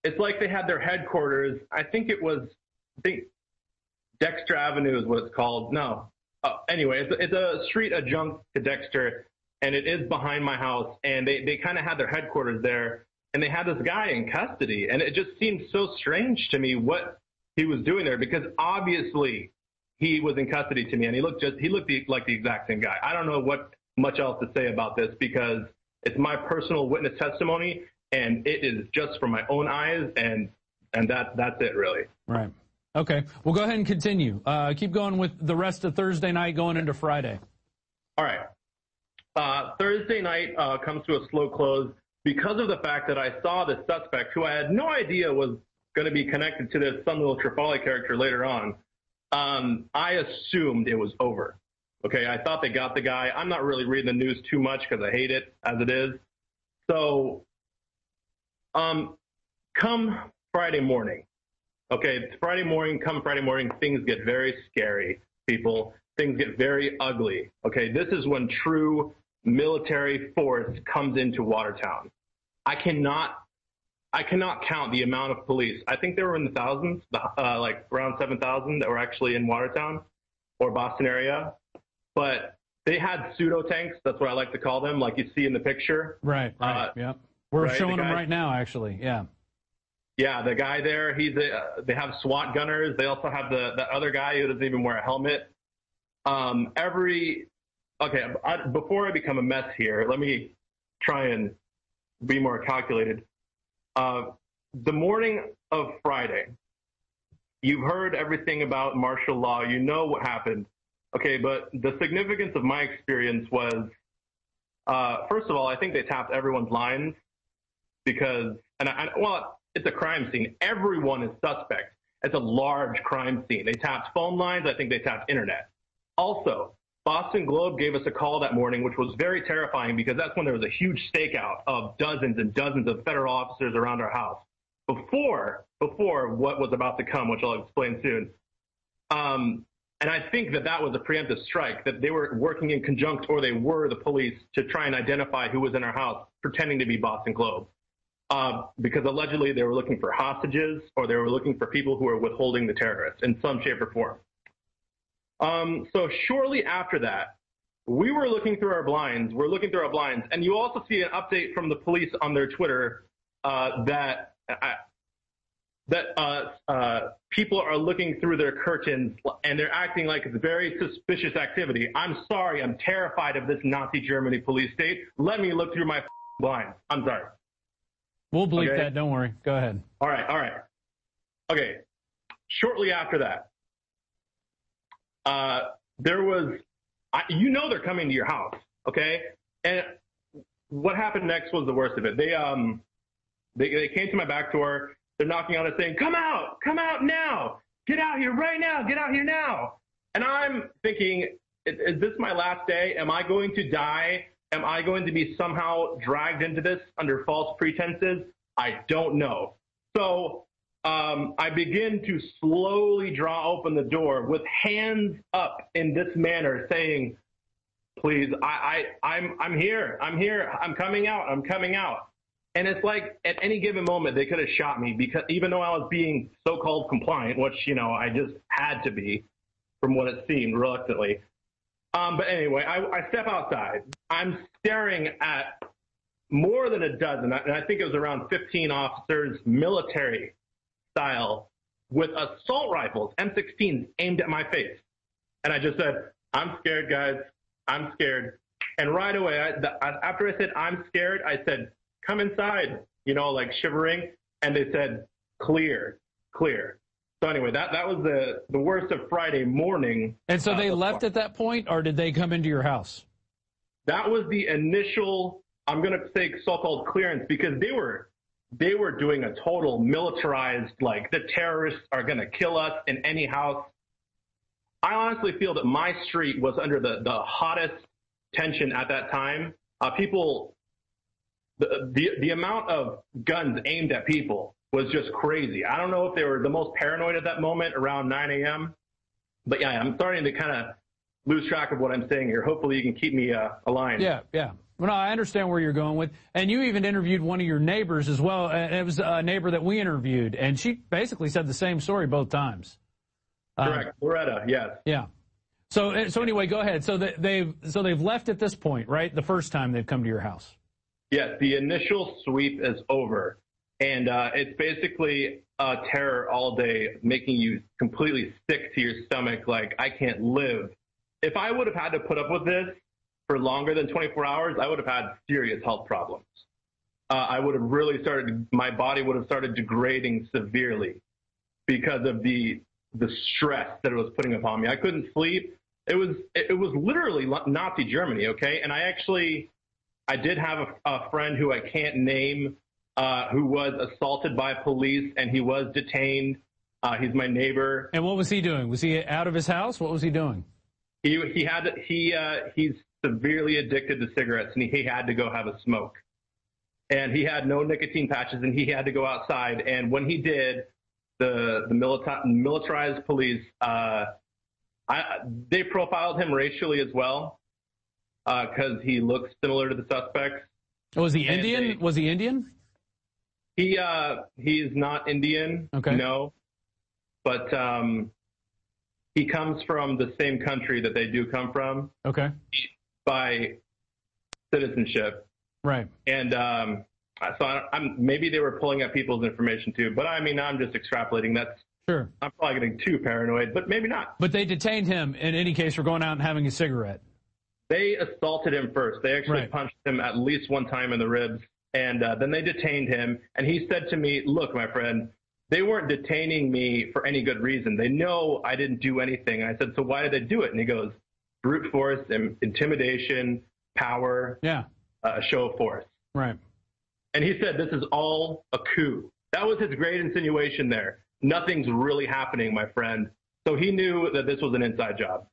it's like they had their headquarters. I think it was, I think Dexter Avenue is what it's called. No. Uh, anyway, it's, it's a street adjunct to Dexter, and it is behind my house. And they, they kind of had their headquarters there, and they had this guy in custody. And it just seemed so strange to me what he was doing there, because obviously he was in custody to me, and he looked just he looked the, like the exact same guy. I don't know what much else to say about this, because it's my personal witness testimony, and it is just from my own eyes, and and that that's it, really. Right. Okay. Well, go ahead and continue. Uh, keep going with the rest of Thursday night going into Friday. All right. Uh, Thursday night uh, comes to a slow close because of the fact that I saw the suspect, who I had no idea was going to be connected to this Sun Little Trifoli character later on. Um, I assumed it was over. Okay, I thought they got the guy. I'm not really reading the news too much because I hate it as it is. So, um, come Friday morning, okay, it's Friday morning, come Friday morning, things get very scary, people. Things get very ugly. Okay, this is when true military force comes into Watertown. I cannot, I cannot count the amount of police. I think they were in the thousands, uh, like around seven thousand that were actually in Watertown or Boston area. But they had pseudo tanks. That's what I like to call them, like you see in the picture. Right, right, uh, yeah. We're right, showing the guy, them right now, actually, yeah. Yeah, the guy there, he's a, uh, they have SWAT gunners. They also have the, the other guy who doesn't even wear a helmet. Um, every, okay, I, before I become a mess here, let me try and be more calculated. Uh, the morning of Friday, you've heard everything about martial law. You know what happened. Okay, but the significance of my experience was, uh, first of all, I think they tapped everyone's lines because, and I, well, it's a crime scene. Everyone is suspect. It's a large crime scene. They tapped phone lines. I think they tapped internet. Also, Boston Globe gave us a call that morning, which was very terrifying because that's when there was a huge stakeout of dozens and dozens of federal officers around our house. Before, before what was about to come, which I'll explain soon. Um, And I think that that was a preemptive strike, that they were working in conjunct, or they were the police, to try and identify who was in our house, pretending to be Boston Globe. Uh, because allegedly they were looking for hostages, or they were looking for people who were withholding the terrorists in some shape or form. Um, so shortly after that, we were looking through our blinds. We're looking through our blinds. And you also see an update from the police on their Twitter uh, that... I, that uh, uh, people are looking through their curtains and they're acting like it's very suspicious activity. I'm sorry. I'm terrified of this Nazi Germany police state. Let me look through my blinds. I'm sorry. We'll bleep okay? that. Don't worry. Go ahead. All right. All right. Okay. Shortly after that, uh, there was, I, you know, they're coming to your house. Okay. And what happened next was the worst of it. They, um, they, they came to my back door. They're knocking on it saying, come out, come out now, get out here right now, get out here now. And I'm thinking, is, is this my last day? Am I going to die? Am I going to be somehow dragged into this under false pretenses? I don't know. So um, I begin to slowly draw open the door with hands up in this manner saying, please, I, I, I'm, I'm here, I'm here, I'm coming out, I'm coming out. And it's like at any given moment, they could have shot me because even though I was being so-called compliant, which, you know, I just had to be from what it seemed reluctantly. Um, but anyway, I, I step outside. I'm staring at more than a dozen, and I think it was around fifteen officers, military style, with assault rifles, M sixteens, aimed at my face. And I just said, I'm scared, guys. I'm scared. And right away, I, the, after I said, I'm scared, I said, come inside, you know, like shivering. And they said, clear, clear. So anyway, that, that was the, the worst of Friday morning. And so they uh, left at that point, or did they come into your house? That was the initial, I'm going to say so-called clearance, because they were, they were doing a total militarized, like the terrorists are going to kill us in any house. I honestly feel that my street was under the, the hottest tension at that time. Uh, people... The, the the amount of guns aimed at people was just crazy. I don't know if they were the most paranoid at that moment around nine a.m. But yeah, I'm starting to kind of lose track of what I'm saying here. Hopefully you can keep me uh, aligned. Yeah, yeah. Well, no, I understand where you're going with. And you even interviewed one of your neighbors as well. And it was a neighbor that we interviewed. And she basically said the same story both times. Correct. Um, Loretta, yes. Yeah. So, so anyway, go ahead. So they, they've, so they've left at this point, right? The first time they've come to your house. Yes, the initial sweep is over. And uh, it's basically uh, terror all day, making you completely sick to your stomach, like, I can't live. If I would have had to put up with this for longer than twenty-four hours, I would have had serious health problems. Uh, I would have really started, my body would have started degrading severely because of the the stress that it was putting upon me. I couldn't sleep. It was it was literally Nazi Germany, okay? And I actually, I did have a, a friend who I can't name, uh, who was assaulted by police, and he was detained. Uh, he's my neighbor. And what was he doing? Was he out of his house? What was he doing? He he had he uh, he's severely addicted to cigarettes, and he, he had to go have a smoke. And he had no nicotine patches, and he had to go outside. And when he did, the the milita- militarized police, uh, I, they profiled him racially as well, because uh, he looks similar to the suspects. Oh, was he Indian? They, was he Indian? He uh, he's not Indian. Okay. No, but um, he comes from the same country that they do come from. Okay. By citizenship. Right. And um, so I, I'm maybe they were pulling up people's information too, but I mean I'm just extrapolating. That's sure. I'm probably getting too paranoid, but maybe not. But they detained him in any case for going out and having a cigarette. They assaulted him first. They actually right. punched him at least one time in the ribs, and uh, then they detained him. And he said to me, "Look, my friend, they weren't detaining me for any good reason. They know I didn't do anything." And I said, "So why did they do it?" And he goes, "Brute force, intimidation, power, yeah, a uh, show of force." Right. And he said, "This is all a coup." That was his great insinuation there. Nothing's really happening, my friend. So he knew that this was an inside job.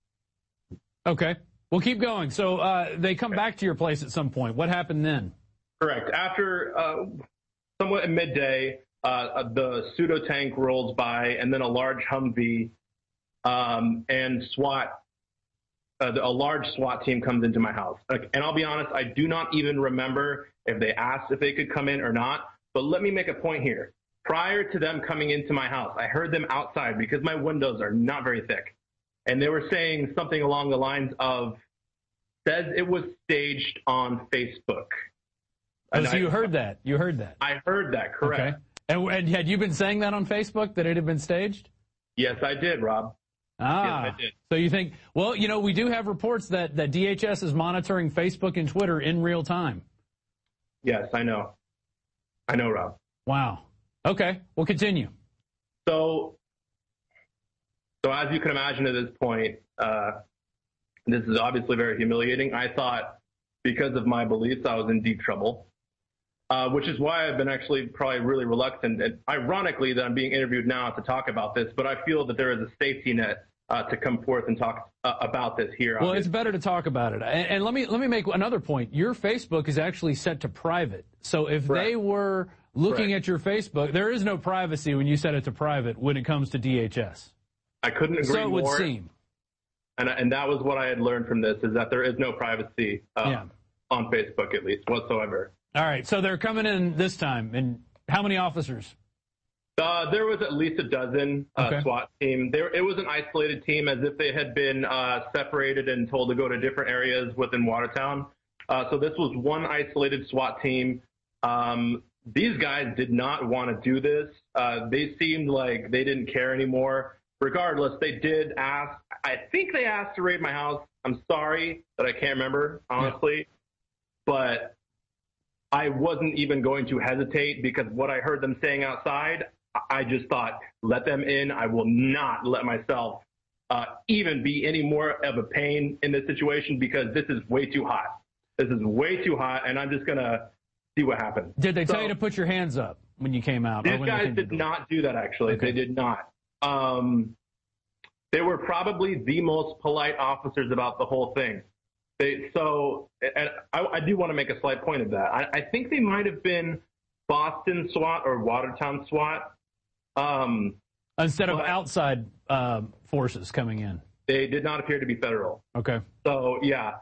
Okay. Well, keep going. So uh, they come back to your place at some point. What happened then? Correct. After uh, somewhat at midday, uh, the pseudo tank rolls by, and then a large Humvee um, and SWAT. Uh, a large SWAT team comes into my house. And I'll be honest, I do not even remember if they asked if they could come in or not. But let me make a point here. Prior to them coming into my house, I heard them outside because my windows are not very thick. And they were saying something along the lines of, says it was staged on Facebook. Oh, so you heard that? You heard that? I heard that, correct. Okay. And, and had you been saying that on Facebook, that it had been staged? Yes, I did, Rob. Ah, yes, I did. So you think, well, you know, we do have reports that, that D H S is monitoring Facebook and Twitter in real time. Yes, I know. I know, Rob. Wow. Okay, we'll continue. So, so as you can imagine at this point, uh, this is obviously very humiliating. I thought because of my beliefs, I was in deep trouble, uh, which is why I've been actually probably really reluctant, and ironically that I'm being interviewed now to talk about this, but I feel that there is a safety net uh, to come forth and talk uh, about this here. Well, obviously. It's better to talk about it. And, and let me let me make another point. Your Facebook is actually set to private. So if Correct. They were looking Correct. At your Facebook, there is no privacy when you set it to private when it comes to D H S. I couldn't agree more. So it would seem. And, and that was what I had learned from this, is that there is no privacy uh, yeah. on Facebook, at least, whatsoever. All right, so they're coming in this time. And how many officers? Uh, there was at least a dozen uh, okay. SWAT team. There, it was an isolated team, as if they had been uh, separated and told to go to different areas within Watertown. Uh, so this was one isolated SWAT team. Um, these guys did not want to do this. Uh, they seemed like they didn't care anymore. Regardless, they did ask. I think they asked to raid my house. I'm sorry that I can't remember, honestly. Yeah. But I wasn't even going to hesitate, because what I heard them saying outside, I just thought, let them in. I will not let myself uh, even be any more of a pain in this situation, because this is way too hot. This is way too hot, and I'm just going to see what happens. Did they so, tell you to put your hands up when you came out? These guys did not do that, actually. Okay. They did not. Um, they were probably the most polite officers about the whole thing. They, so, and I, I do want to make a slight point of that. I, I think they might have been Boston SWAT or Watertown SWAT. Um, Instead of outside uh, forces coming in. They did not appear to be federal. Okay. So, yeah.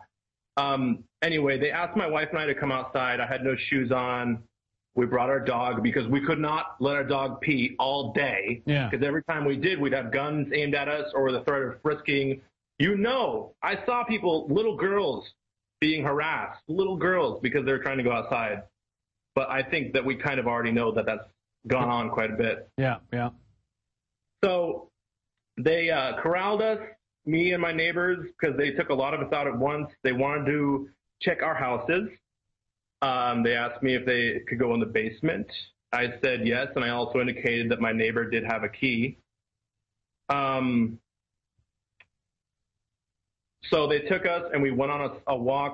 Um, anyway, they asked my wife and I to come outside. I had no shoes on. We brought our dog because we could not let our dog pee all day. Yeah. Because every time we did, we'd have guns aimed at us or the threat of frisking. You know, I saw people, little girls, being harassed, little girls, because they're trying to go outside. But I think that we kind of already know that that's gone on quite a bit. Yeah, yeah. So they uh, corralled us, me and my neighbors, because they took a lot of us out at once. They wanted to check our houses. Um, they asked me if they could go in the basement. I said yes, and I also indicated that my neighbor did have a key. Um, so they took us, and we went on a, a walk.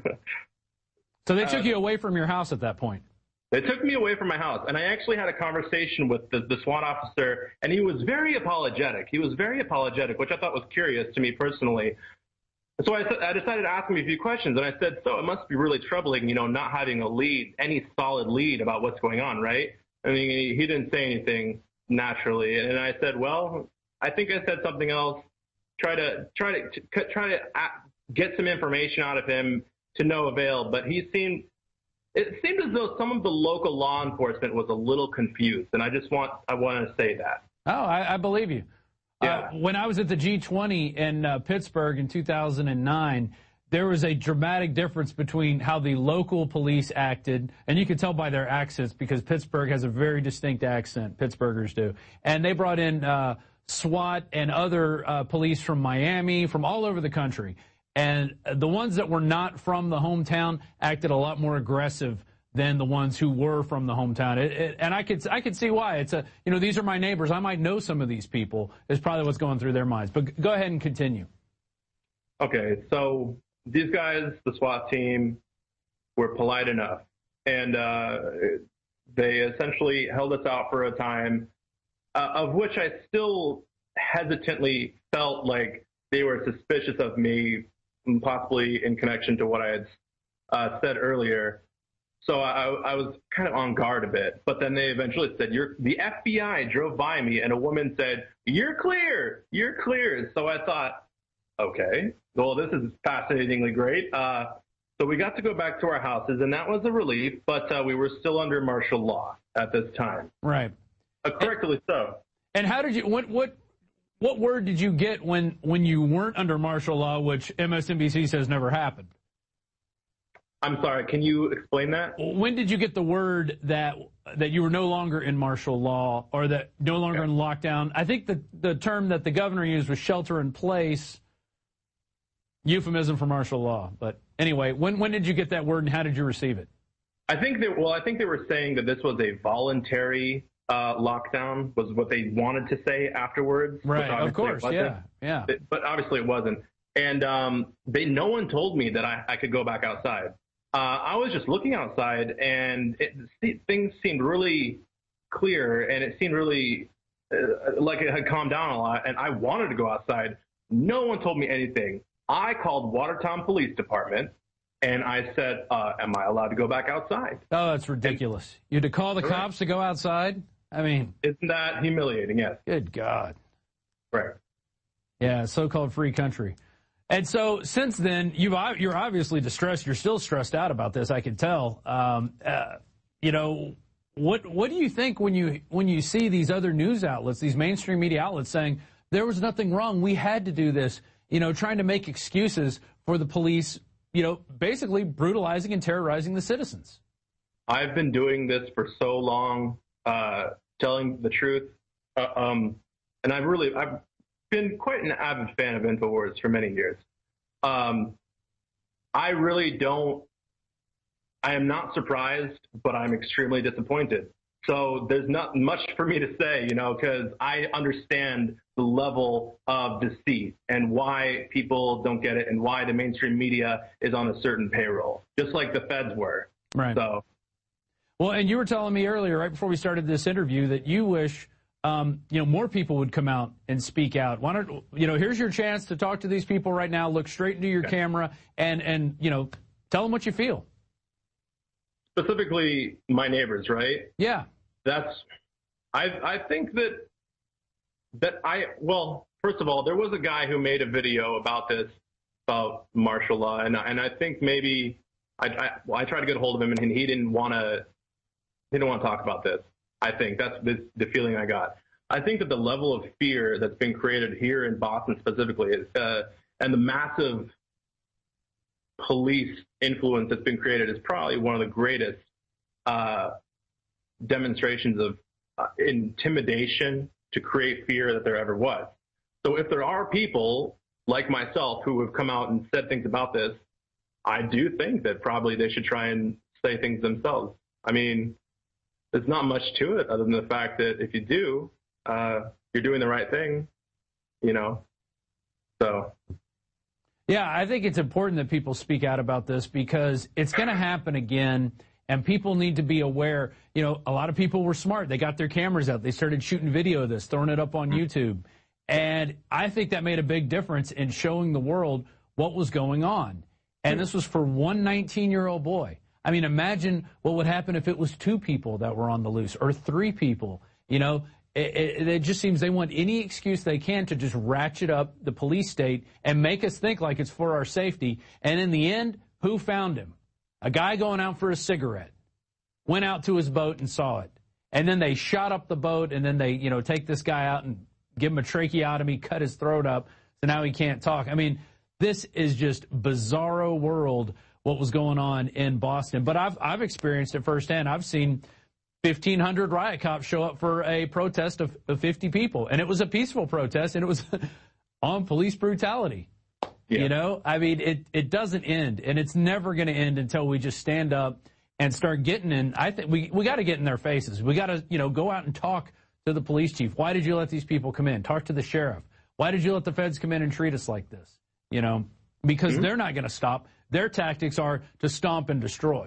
So they took uh, you away from your house at that point? They took me away from my house, and I actually had a conversation with the, the SWAT officer, and he was very apologetic. He was very apologetic, which I thought was curious to me personally. So I, I decided to ask him a few questions, and I said, so it must be really troubling, you know, not having a lead, any solid lead about what's going on, right? I mean, he, he didn't say anything naturally. And I said, well, I think I said something else. Try to try to try to get some information out of him to no avail. But he seemed, it seemed as though some of the local law enforcement was a little confused, and I just want I want to say that. Oh, I, I believe you. Yeah. Uh, when I was at the G twenty in uh, Pittsburgh in two thousand nine, there was a dramatic difference between how the local police acted, and you could tell by their accents because Pittsburgh has a very distinct accent, Pittsburghers do. And they brought in uh, SWAT and other uh, police from Miami, from all over the country. And the ones that were not from the hometown acted a lot more aggressive than the ones who were from the hometown. It, it, and I could I could see why. It's a, you know, these are my neighbors. I might know some of these people is probably what's going through their minds. But go ahead and continue. Okay, so these guys, the SWAT team, were polite enough. And uh, they essentially held us out for a time, uh, of which I still hesitantly felt like they were suspicious of me, possibly in connection to what I had uh, said earlier. So I, I was kind of on guard a bit, but then they eventually said, "You're the F B I drove by me," and a woman said, "You're clear, you're clear." So I thought, okay, well, this is fascinatingly great. Uh, so we got to go back to our houses, and that was a relief, but uh, we were still under martial law at this time. Right. Uh, correctly so. And how did you, what, what, what word did you get when, when you weren't under martial law, which M S N B C says never happened? I'm sorry, can you explain that? When did you get the word that that you were no longer in martial law or that no longer in lockdown? I think the, the term that the governor used was shelter in place, euphemism for martial law. But anyway, when when did you get that word and how did you receive it? I think they, well, I think they were saying that this was a voluntary uh, lockdown, was what they wanted to say afterwards. Right, of course, yeah, yeah. But obviously it wasn't. And um, they, no one told me that I, I could go back outside. Uh, I was just looking outside, and it, things seemed really clear, and it seemed really uh, like it had calmed down a lot, and I wanted to go outside. No one told me anything. I called Watertown Police Department, and I said, uh, am I allowed to go back outside? Oh, that's ridiculous. And, you had to call the right. cops to go outside? I mean. Isn't that humiliating? Yes. Good God. Right. Yeah, so-called free country. And so since then, you've, you're obviously distressed. You're still stressed out about this, I can tell. Um, uh, you know, what what do you think when you when you see these other news outlets, these mainstream media outlets saying there was nothing wrong, we had to do this, you know, trying to make excuses for the police, you know, basically brutalizing and terrorizing the citizens? I've been doing this for so long, uh, telling the truth. Uh, um, and I've really, I've been quite an avid fan of InfoWars for many years. Um, I really don't, I am not surprised, but I'm extremely disappointed. So there's not much for me to say, you know, because I understand the level of deceit and why people don't get it and why the mainstream media is on a certain payroll, just like the feds were. Right. So, well, and you were telling me earlier, right before we started this interview, that you wish Um, you know, more people would come out and speak out. Why don't, you know, here's your chance to talk to these people right now. Look straight into your okay. camera and, and, you know, tell them what you feel. Specifically, my neighbors, right? Yeah. That's, I, I think that, that I, well, first of all, there was a guy who made a video about this about martial law, and and I think maybe I I, well, I tried to get a hold of him, and he didn't want to he didn't want to talk about this. I think that's the, the feeling I got. I think that the level of fear that's been created here in Boston specifically is, uh, and the massive police influence that's been created is probably one of the greatest uh, demonstrations of uh, intimidation to create fear that there ever was. So if there are people like myself who have come out and said things about this, I do think that probably they should try and say things themselves. I mean, there's not much to it other than the fact that if you do, uh, you're doing the right thing, you know. So. Yeah, I think it's important that people speak out about this because it's going to happen again, and people need to be aware. You know, a lot of people were smart. They got their cameras out. They started shooting video of this, throwing it up on YouTube. And I think that made a big difference in showing the world what was going on. And this was for one nineteen-year-old boy. I mean, imagine what would happen if it was two people that were on the loose or three people. You know, it, it, it just seems they want any excuse they can to just ratchet up the police state and make us think like it's for our safety. And in the end, who found him? A guy going out for a cigarette. Went out to his boat and saw it. And then they shot up the boat, and then they, you know, take this guy out and give him a tracheotomy, cut his throat up, so now he can't talk. I mean, this is just bizarro world, what was going on in Boston. But I've I've experienced it firsthand. I've seen fifteen hundred riot cops show up for a protest of, of fifty people. And it was a peaceful protest, and it was on police brutality. Yeah. You know, I mean, it, it doesn't end, and it's never going to end until we just stand up and start getting in. I think we, we got to get in their faces. We got to, you know, go out and talk to the police chief. Why did you let these people come in? Talk to the sheriff. Why did you let the feds come in and treat us like this? You know, because mm-hmm. they're not going to stop. Their tactics are to stomp and destroy.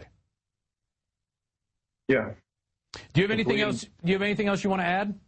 Yeah. Do you have anything else? Do you have anything else you want to add?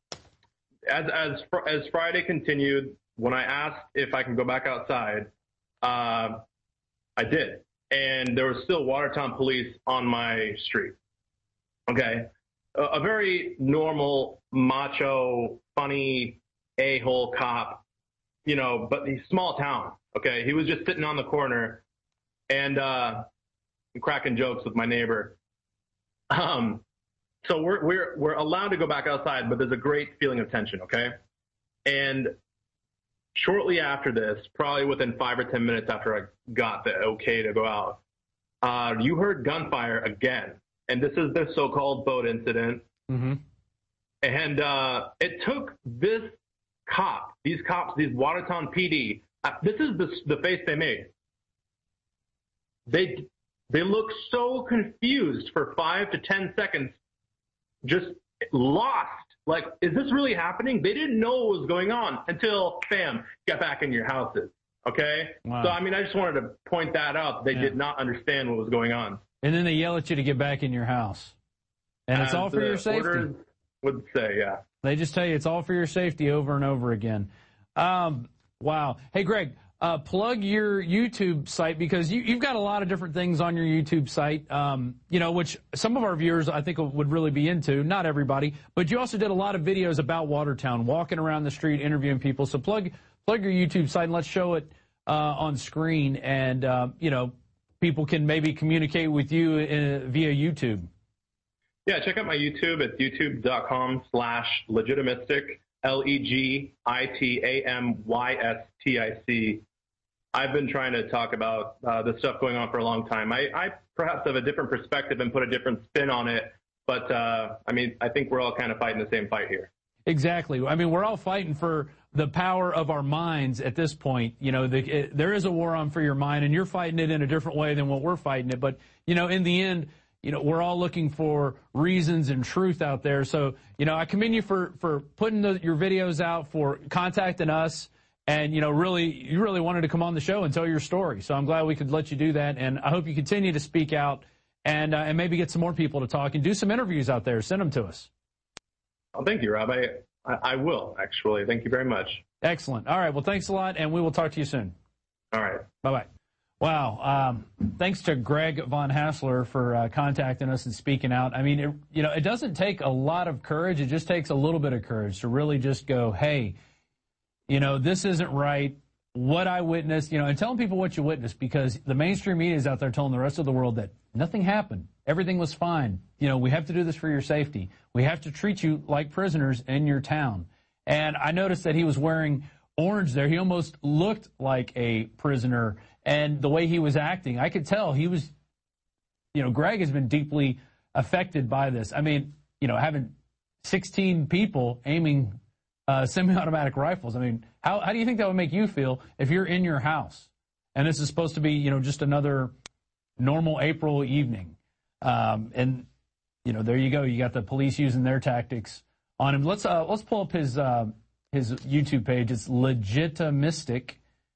As as as Friday continued, when I asked if I can go back outside, uh, I did, and there was still Watertown police on my street. Okay, a, a very normal, macho, funny a-hole cop, you know, but he's small town. Okay, he was just sitting on the corner and uh, cracking jokes with my neighbor. Um. So we're, we're, we're allowed to go back outside, but there's a great feeling of tension, okay? And shortly after this, probably within five or ten minutes after I got the okay to go out, uh, you heard gunfire again. And this is the so-called boat incident. Mm-hmm. And uh, it took this cop, these cops, these Watertown P D, uh, this is the, the face they made. They, they looked so confused for five to ten seconds, just lost. Like, is this really happening? They didn't know what was going on until, bam, get back in your houses. Okay? Wow. So, I mean, I just wanted to point that out. They yeah. did not understand what was going on. And then they yell at you to get back in your house. And As it's all for your safety. Orders would say, yeah. They just tell you it's all for your safety over and over again. Um, wow. Hey, Greg, uh, plug your YouTube site because you, you've got a lot of different things on your YouTube site, um, you know, which some of our viewers I think would really be into. Not everybody, but you also did a lot of videos about Watertown, walking around the street, interviewing people. So plug plug your YouTube site and let's show it uh, on screen, and uh, you know, people can maybe communicate with you in, via YouTube. Yeah, check out my YouTube. It's youtube.com slash legitimistic, L E G I T A M Y S T I C. I've been trying to talk about uh, the stuff going on for a long time. I, I perhaps have a different perspective and put a different spin on it, but uh, I mean, I think we're all kind of fighting the same fight here. Exactly. I mean, we're all fighting for the power of our minds at this point. You know, the, it, there is a war on for your mind, and you're fighting it in a different way than what we're fighting it. But, you know, in the end, you know, we're all looking for reasons and truth out there. So, you know, I commend you for, for putting the, your videos out, for contacting us. And, you know, really, you really wanted to come on the show and tell your story. So I'm glad we could let you do that. And I hope you continue to speak out and uh, and maybe get some more people to talk and do some interviews out there. Send them to us. Oh, thank you, Rob. I, I, I will, actually. Thank you very much. Excellent. All right. Well, thanks a lot, and we will talk to you soon. All right. Bye-bye. Wow. Um, thanks to Greg Von Hassler for uh, contacting us and speaking out. I mean, it, you know, it doesn't take a lot of courage. It just takes a little bit of courage to really just go, hey, you know, this isn't right. what I witnessed, you know, and telling people what you witnessed, because the mainstream media is out there telling the rest of the world that nothing happened. Everything was fine. You know, we have to do this for your safety. We have to treat you like prisoners in your town. And I noticed that he was wearing orange there. He almost looked like a prisoner. And the way he was acting, I could tell he was, you know, Greg has been deeply affected by this. I mean, you know, having sixteen people aiming uh, semi-automatic rifles. I mean, how, how do you think that would make you feel if you're in your house? And this is supposed to be, you know, just another normal April evening. Um, and, you know, there you go. You got the police using their tactics on him. Let's uh, let's pull up his uh, his YouTube page. It's Legitimistic.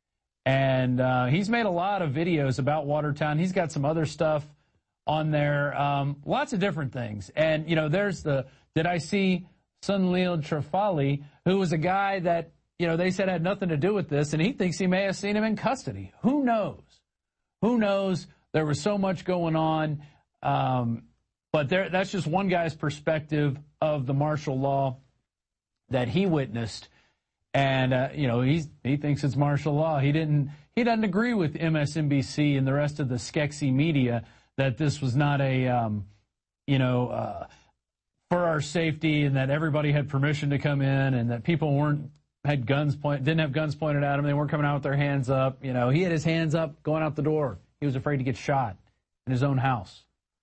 And uh, he's made a lot of videos about Watertown. He's got some other stuff on there, um, lots of different things. And, you know, there's the, did I see Sunil Trifali, who was a guy that, you know, they said had nothing to do with this, and he thinks he may have seen him in custody. Who knows? Who knows? There was so much going on. Um, but there, that's just one guy's perspective of the martial law that he witnessed. And, uh, you know, he's, he thinks it's martial law. He didn't, he doesn't agree with M S N B C and the rest of the Skexy media that this was not a, um, you know, uh, for our safety, and that everybody had permission to come in, and that people weren't, had guns point, didn't have guns pointed at them. They weren't coming out with their hands up. You know, he had his hands up going out the door. He was afraid to get shot in his own house.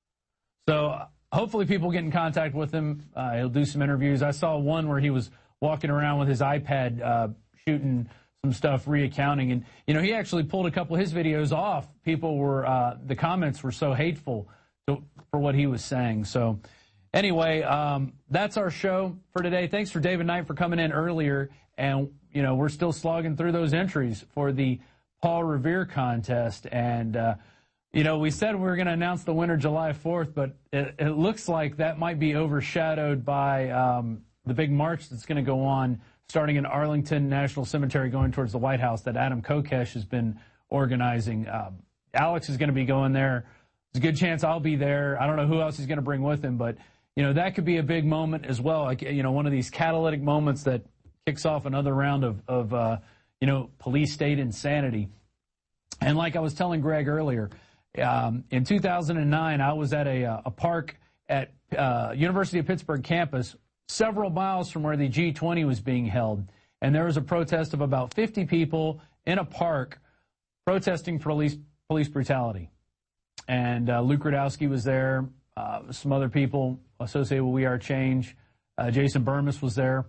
So uh, hopefully people get in contact with him. Uh, he'll do some interviews. I saw one where he was walking around with his iPad, uh, shooting some stuff, reaccounting. And, you know, he actually pulled a couple of his videos off. People were, uh, the comments were so hateful to, for what he was saying. So anyway, um, that's our show for today. Thanks for David Knight for coming in earlier. And, you know, we're still slogging through those entries for the Paul Revere contest. And, uh, you know, we said we were going to announce the winner July fourth, but it, it looks like that might be overshadowed by um, the big march that's going to go on starting in Arlington National Cemetery going towards the White House that Adam Kokesh has been organizing. Um, Alex is going to be going there. There's a good chance I'll be there. I don't know who else he's going to bring with him, but, you know, that could be a big moment as well. Like, you know, one of these catalytic moments that kicks off another round of, of uh, you know, police state insanity. And like I was telling Greg earlier, um, in two thousand nine, I was at a, a park at uh, University of Pittsburgh campus, several miles from where the G twenty was being held. And there was a protest of about fifty people in a park protesting police police brutality. And uh, Luke Rudowski was there, uh, some other people associated with We Are Change. Uh, Jason Burmis was there.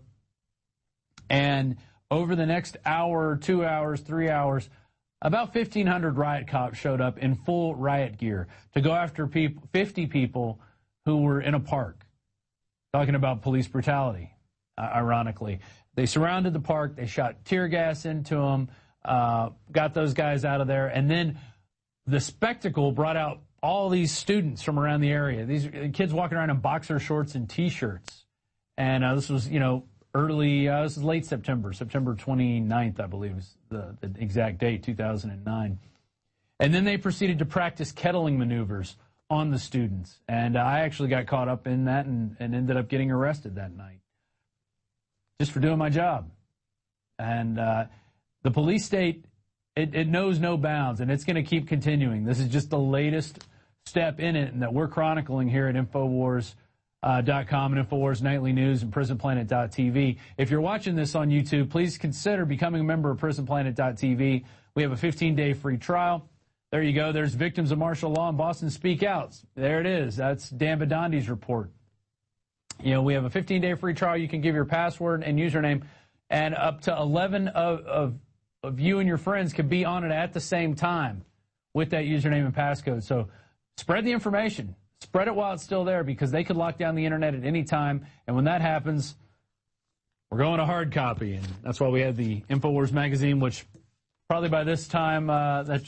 And over the next hour, two hours, three hours, about fifteen hundred riot cops showed up in full riot gear to go after people, fifty people who were in a park. Talking about police brutality, uh, ironically. They surrounded the park. They shot tear gas into them, uh, got those guys out of there. And then the spectacle brought out all these students from around the area. These kids walking around in boxer shorts and T-shirts. And uh, this was, you know, early, uh, this is late September, September twenty-ninth, I believe is the, the exact date, two thousand nine. And then they proceeded to practice kettling maneuvers on the students. And I actually got caught up in that and, and ended up getting arrested that night just for doing my job. And uh, the police state, it, it knows no bounds, and it's going to keep continuing. This is just the latest step in it, and that we're chronicling here at Infowars dot com and Infowars Nightly News and Prison Planet dot T V. If you're watching this on YouTube, please consider becoming a member of Prison Planet dot T V. We have a fifteen day free trial. There you go. There's victims of martial law in Boston speak out. There it is. That's Dan Badondi's report. You know, we have a fifteen day free trial. You can give your password and username, and up to eleven of, of, of you and your friends can be on it at the same time with that username and passcode. So spread the information. Spread it while it's still there, because they could lock down the internet at any time. And when that happens, we're going to hard copy. And that's why we had the InfoWars magazine, which probably by this time, uh, that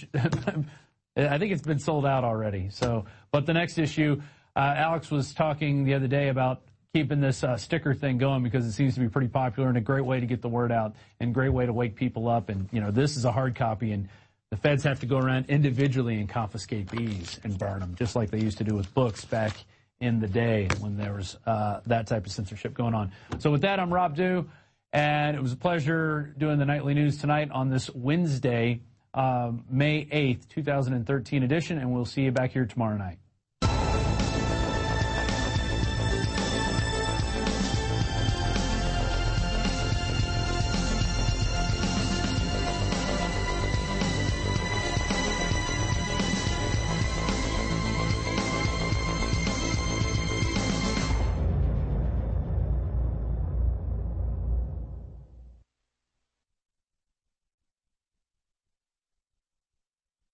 I think it's been sold out already. So, but the next issue, uh, Alex was talking the other day about keeping this uh, sticker thing going, because it seems to be pretty popular and a great way to get the word out and great way to wake people up. And, you know, this is a hard copy, and the feds have to go around individually and confiscate these and burn them, just like they used to do with books back in the day when there was uh, that type of censorship going on. So with that, I'm Rob Dew, And it was a pleasure doing the Nightly News tonight on this Wednesday, uh, May eighth, two thousand thirteen edition, and we'll see you back here tomorrow night.